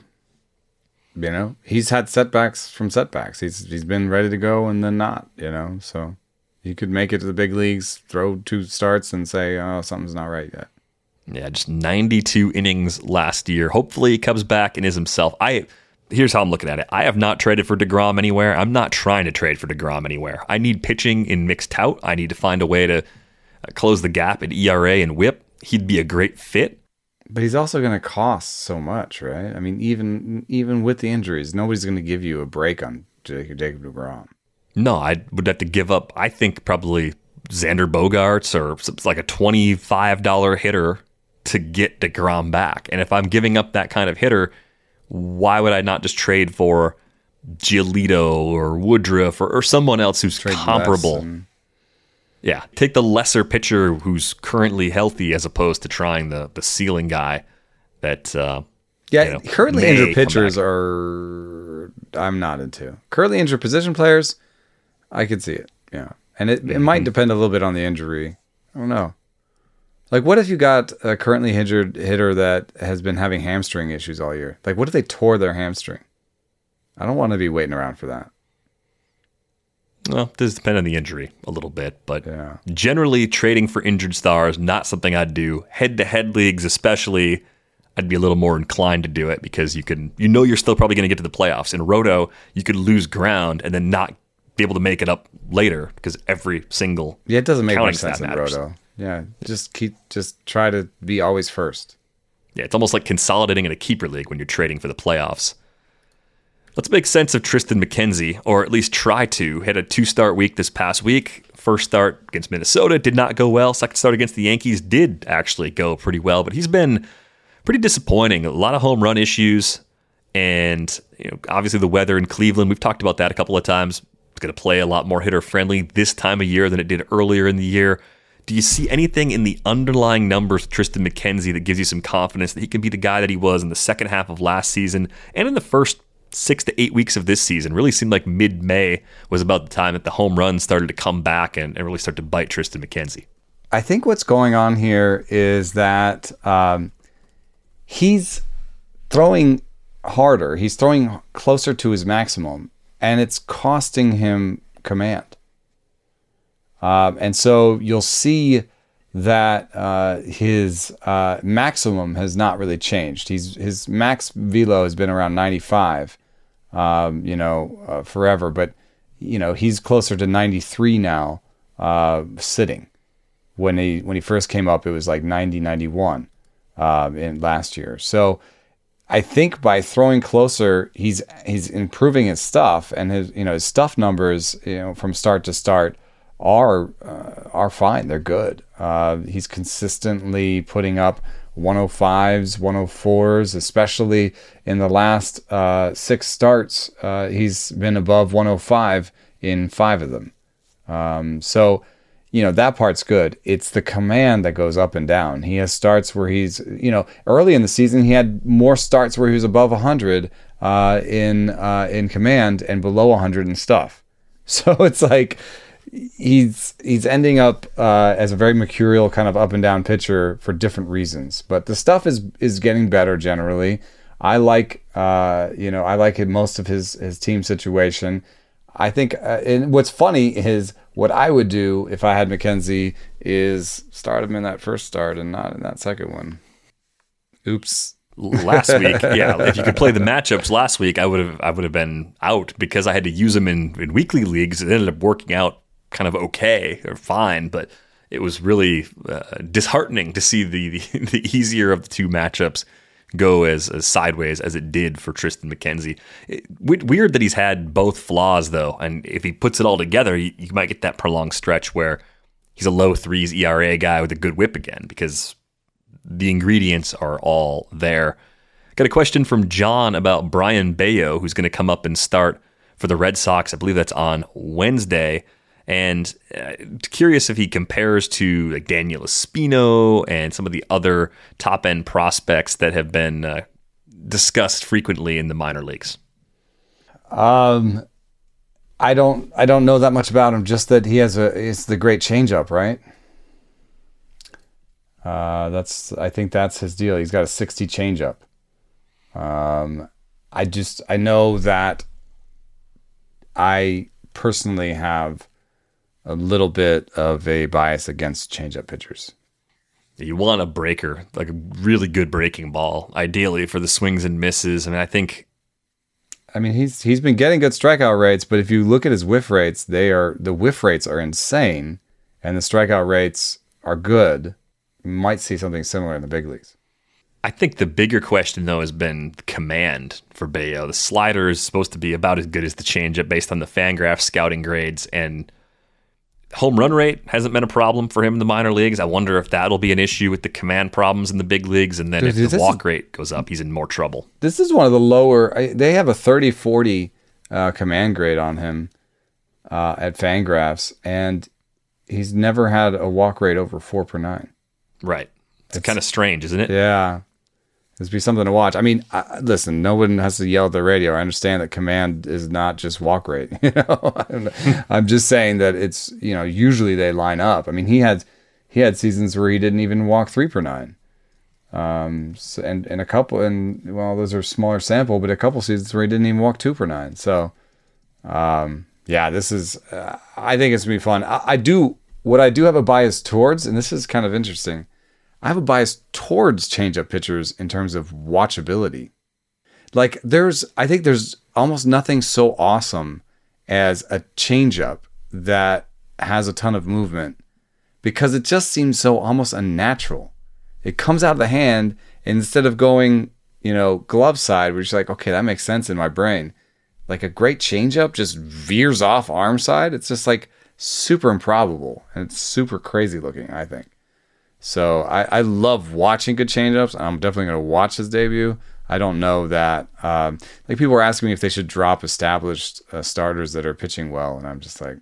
You know, he's had setbacks from setbacks. He's he's been ready to go and then not, you know. So he could make it to the big leagues, throw two starts and say, oh, something's not right yet. Yeah, just ninety-two innings last year. Hopefully he comes back and is himself. I Here's how I'm looking at it. I have not traded for deGrom anywhere. I'm not trying to trade for deGrom anywhere. I need pitching in mixed tout. I need to find a way to close the gap at E R A and whip. He'd be a great fit. But he's also going to cost so much, right? I mean, even even with the injuries, nobody's going to give you a break on Jacob deGrom. No, I would have to give up, I think, probably Xander Bogaerts or it's like a twenty-five dollars hitter to get deGrom back. And if I'm giving up that kind of hitter, why would I not just trade for Giolito or Woodruff or, or someone else who's trade comparable? And- Yeah, take the lesser pitcher who's currently healthy as opposed to trying the, the ceiling guy that uh, yeah, you know, currently injured pitchers are I'm not into. Currently injured position players, I could see it. Yeah, and it, mm-hmm. it might depend a little bit on the injury. I don't know. Like, what if you got a currently injured hitter that has been having hamstring issues all year? Like, what if they tore their hamstring? I don't want to be waiting around for that. Well, it does depend on the injury a little bit, but yeah. Generally trading for injured stars, not something I'd do. Head-to-head leagues especially, I'd be a little more inclined to do it because you can, you know you're still probably going to get to the playoffs. In Roto, you could lose ground and then not be able to make it up later because every single yeah, it doesn't make much sense in matters. Roto. Yeah, just keep, just try to be always first. Yeah, it's almost like consolidating in a keeper league when you're trading for the playoffs. Let's make sense of Tristan McKenzie, or at least try to. Had a two-start week this past week. First start against Minnesota did not go well. Second start against the Yankees did actually go pretty well, but he's been pretty disappointing. A lot of home run issues, and you know, obviously the weather in Cleveland. We've talked about that a couple of times. It's going to play a lot more hitter-friendly this time of year than it did earlier in the year. Do you see anything in the underlying numbers of Tristan McKenzie that gives you some confidence that he can be the guy that he was in the second half of last season and in the first six to eight weeks of this season? Really seemed like mid-May was about the time that the home runs started to come back and, and really start to bite Tristan McKenzie. I think what's going on here is that um, he's throwing harder. He's throwing closer to his maximum, and it's costing him command. Um, and so you'll see that uh, his uh, maximum has not really changed. He's his max velo has been around ninety-five, um, you know, uh, forever. But you know, he's closer to ninety-three now, uh, sitting. When he when he first came up, it was like ninety, ninety-one uh, in last year. So I think by throwing closer, he's he's improving his stuff, and his you know his stuff numbers, you know, from start to start are uh, are fine. They're good. Uh, he's consistently putting up one oh fives, one oh fours, especially in the last uh, six starts. Uh, he's been above one oh five in five of them. Um, so, you know, that part's good. It's the command that goes up and down. He has starts where he's, you know, early in the season, he had more starts where he was above one hundred uh, in uh, in command and below one hundred in stuff. So it's like, he's he's ending up uh, as a very mercurial kind of up and down pitcher for different reasons. But the stuff is is getting better generally. I like uh, you know I like most of his his team situation. I think uh, and what's funny is what I would do if I had McKenzie is start him in that first start and not in that second one. Oops. Last week, yeah, if you could play the matchups last week, I would have I would have been out because I had to use them in, in weekly leagues. It ended up working out kind of okay or fine, but it was really uh, disheartening to see the, the the easier of the two matchups go as, as sideways as it did for Triston McKenzie. It, weird that he's had both flaws though, and if he puts it all together, you, you might get that prolonged stretch where he's a low threes E R A guy with a good whip again because the ingredients are all there. Got a question from John about Brian Bayo, who's going to come up and start for the Red Sox. I believe that's on Wednesday. And uh, curious if he compares to like Daniel Espino and some of the other top-end prospects that have been uh, discussed frequently in the minor leagues. Um, I don't, I don't know that much about him. Just that he has a, it's the great changeup, right? Uh, that's, I think that's his deal. He's got a sixty changeup. Um, I just, I know that I personally have a little bit of a bias against changeup pitchers. You want a breaker, like a really good breaking ball, ideally for the swings and misses. I mean, I think. I mean, he's he's been getting good strikeout rates, but if you look at his whiff rates, they are the whiff rates are insane, and the strikeout rates are good. You might see something similar in the big leagues. I think the bigger question, though, has been command for Bayo. The slider is supposed to be about as good as the changeup based on the Fangraphs scouting grades, and home run rate hasn't been a problem for him in the minor leagues. I wonder if that'll be an issue with the command problems in the big leagues, and then Dude, if the walk is, rate goes up, he's in more trouble. This is one of the lower. I, they have a thirty forty uh, command grade on him uh, at Fangraphs, and he's never had a walk rate over four per nine. Right. It's, it's kind of strange, isn't it? Yeah. This would be something to watch. I mean, I, listen, no one has to yell at the radio. I understand that command is not just walk rate. You know, I'm just saying that it's, you know, usually they line up. I mean, he had he had seasons where he didn't even walk three per nine. Um, so, and and a couple, and well, those are smaller sample, but a couple seasons where he didn't even walk two per nine. So, um, yeah, this is. Uh, I think it's gonna be fun. I, I do what I do have a bias towards, and this is kind of interesting. I have a bias towards changeup pitchers in terms of watchability. Like there's, I think there's almost nothing so awesome as a changeup that has a ton of movement because it just seems so almost unnatural. It comes out of the hand and instead of going, you know, glove side, we're just like, okay, that makes sense in my brain. Like a great changeup just veers off arm side. It's just like super improbable and it's super crazy looking, I think. So I, I love watching good changeups. I'm definitely going to watch his debut. I don't know that. Um, like people were asking me if they should drop established uh, starters that are pitching well, and I'm just like,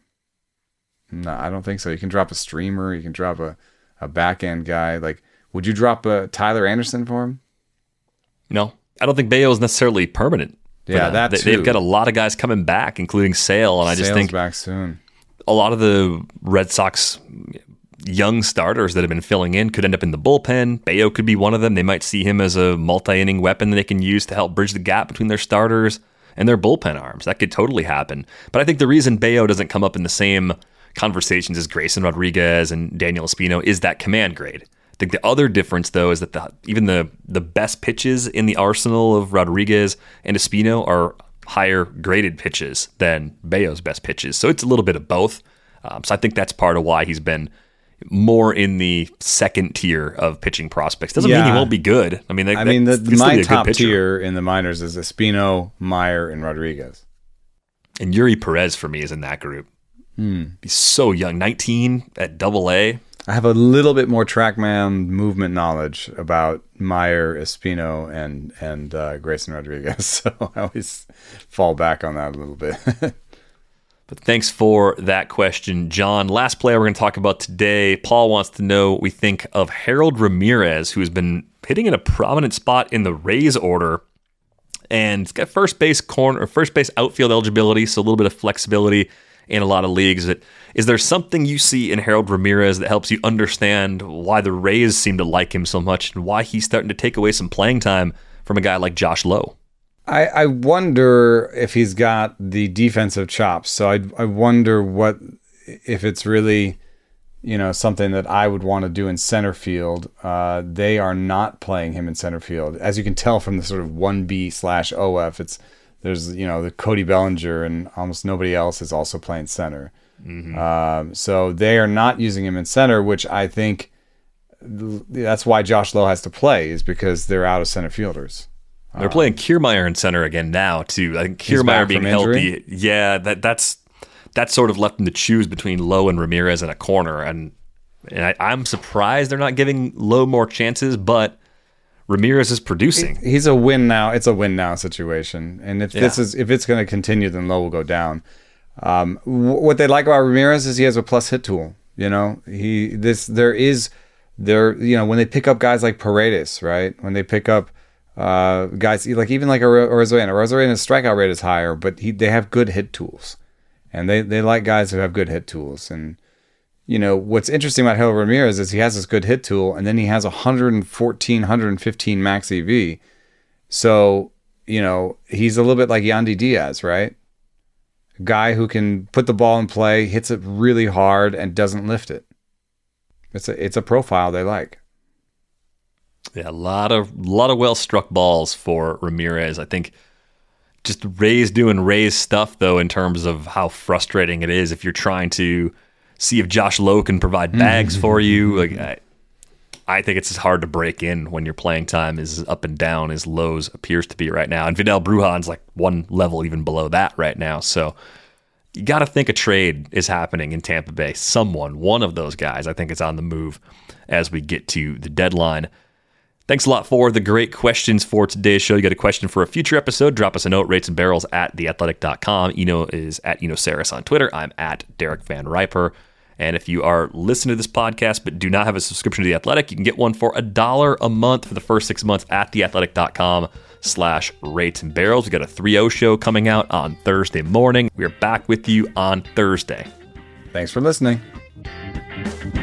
no, I don't think so. You can drop a streamer. You can drop a, a back end guy. Like, would you drop a Tyler Anderson for him? No, I don't think Bayo is necessarily permanent. Yeah, that too. They've got a lot of guys coming back, including Sale, and I just Sale's think back soon. A lot of the Red Sox young starters that have been filling in could end up in the bullpen. Bayo could be one of them. They might see him as a multi-inning weapon that they can use to help bridge the gap between their starters and their bullpen arms. That could totally happen. But I think the reason Bayo doesn't come up in the same conversations as Grayson Rodriguez and Daniel Espino is that command grade. I think the other difference, though, is that the, even the the best pitches in the arsenal of Rodriguez and Espino are higher graded pitches than Bello's best pitches. So it's a little bit of both. Um, so I think that's part of why he's been more in the second tier of pitching prospects. Doesn't Yeah. mean he won't be good. I mean, they, I mean, the, that- he'll still my be a good top pitcher. tier in the minors is Espino, Meyer, and Rodriguez. And Yuri Perez for me is in that group. Hmm. He's so young, nineteen at Double A. I have a little bit more TrackMan movement knowledge about Meyer, Espino, and and uh, Grayson Rodriguez, so I always fall back on that a little bit. But thanks for that question, John. Last player we're going to talk about today. Paul wants to know what we think of Harold Ramirez, who has been hitting in a prominent spot in the Rays order. And he's got first base corner or first base outfield eligibility, so a little bit of flexibility in a lot of leagues. Is there something you see in Harold Ramirez that helps you understand why the Rays seem to like him so much and why he's starting to take away some playing time from a guy like Josh Lowe? I, I wonder if he's got the defensive chops. So I I wonder what if it's really, you know, something that I would want to do in center field. Uh, they are not playing him in center field, as you can tell from the sort of one B slash O F. It's there's you know the Cody Bellinger and almost nobody else is also playing center. Mm-hmm. Um, so they are not using him in center, which I think that's why Josh Lowe has to play, is because they're out of center fielders. They're playing Kiermaier in center again now too. I think He's Kiermaier back being from injury? healthy, yeah, that that's that's sort of left them to choose between Lowe and Ramirez in a corner, and and I, I'm surprised they're not giving Lowe more chances, but Ramirez is producing. He's a win now. It's a win now situation, and if this Yeah. is if it's going to continue, then Lowe will go down. Um, w- what they like about Ramirez is he has a plus hit tool. You know, he this there is there you know when they pick up guys like Paredes, right? When they pick up uh, guys like even like a Arozarena, Arozarena's strikeout rate is higher, but he they have good hit tools, and they they like guys who have good hit tools. And you know what's interesting about Harold Ramirez is he has this good hit tool, and then he has one fourteen, one fifteen max E V. So you know he's a little bit like Yandy Diaz, right? Guy who can put the ball in play, hits it really hard, and doesn't lift it. It's a it's a profile they like. Yeah, a lot of lot of well struck balls for Ramirez. I think just Rays doing Rays stuff though, in terms of how frustrating it is if you're trying to see if Josh Lowe can provide bags for you. Like I, I think it's just hard to break in when your playing time is up and down as Lowe's appears to be right now. And Vidal Brujan's like one level even below that right now. So you got to think a trade is happening in Tampa Bay. Someone, one of those guys, I think is on the move as we get to the deadline. Thanks a lot for the great questions for today's show. You got a question for a future episode, drop us a note, rates and barrels at the athletic dot com. Eno is at Eno Saris on Twitter. I'm at Derek Van Riper. And if you are listening to this podcast but do not have a subscription to The Athletic, you can get one for a dollar a month for the first six months at theathletic.com slash rates and barrels. We got a three oh show coming out on Thursday morning. We are back with you on Thursday. Thanks for listening.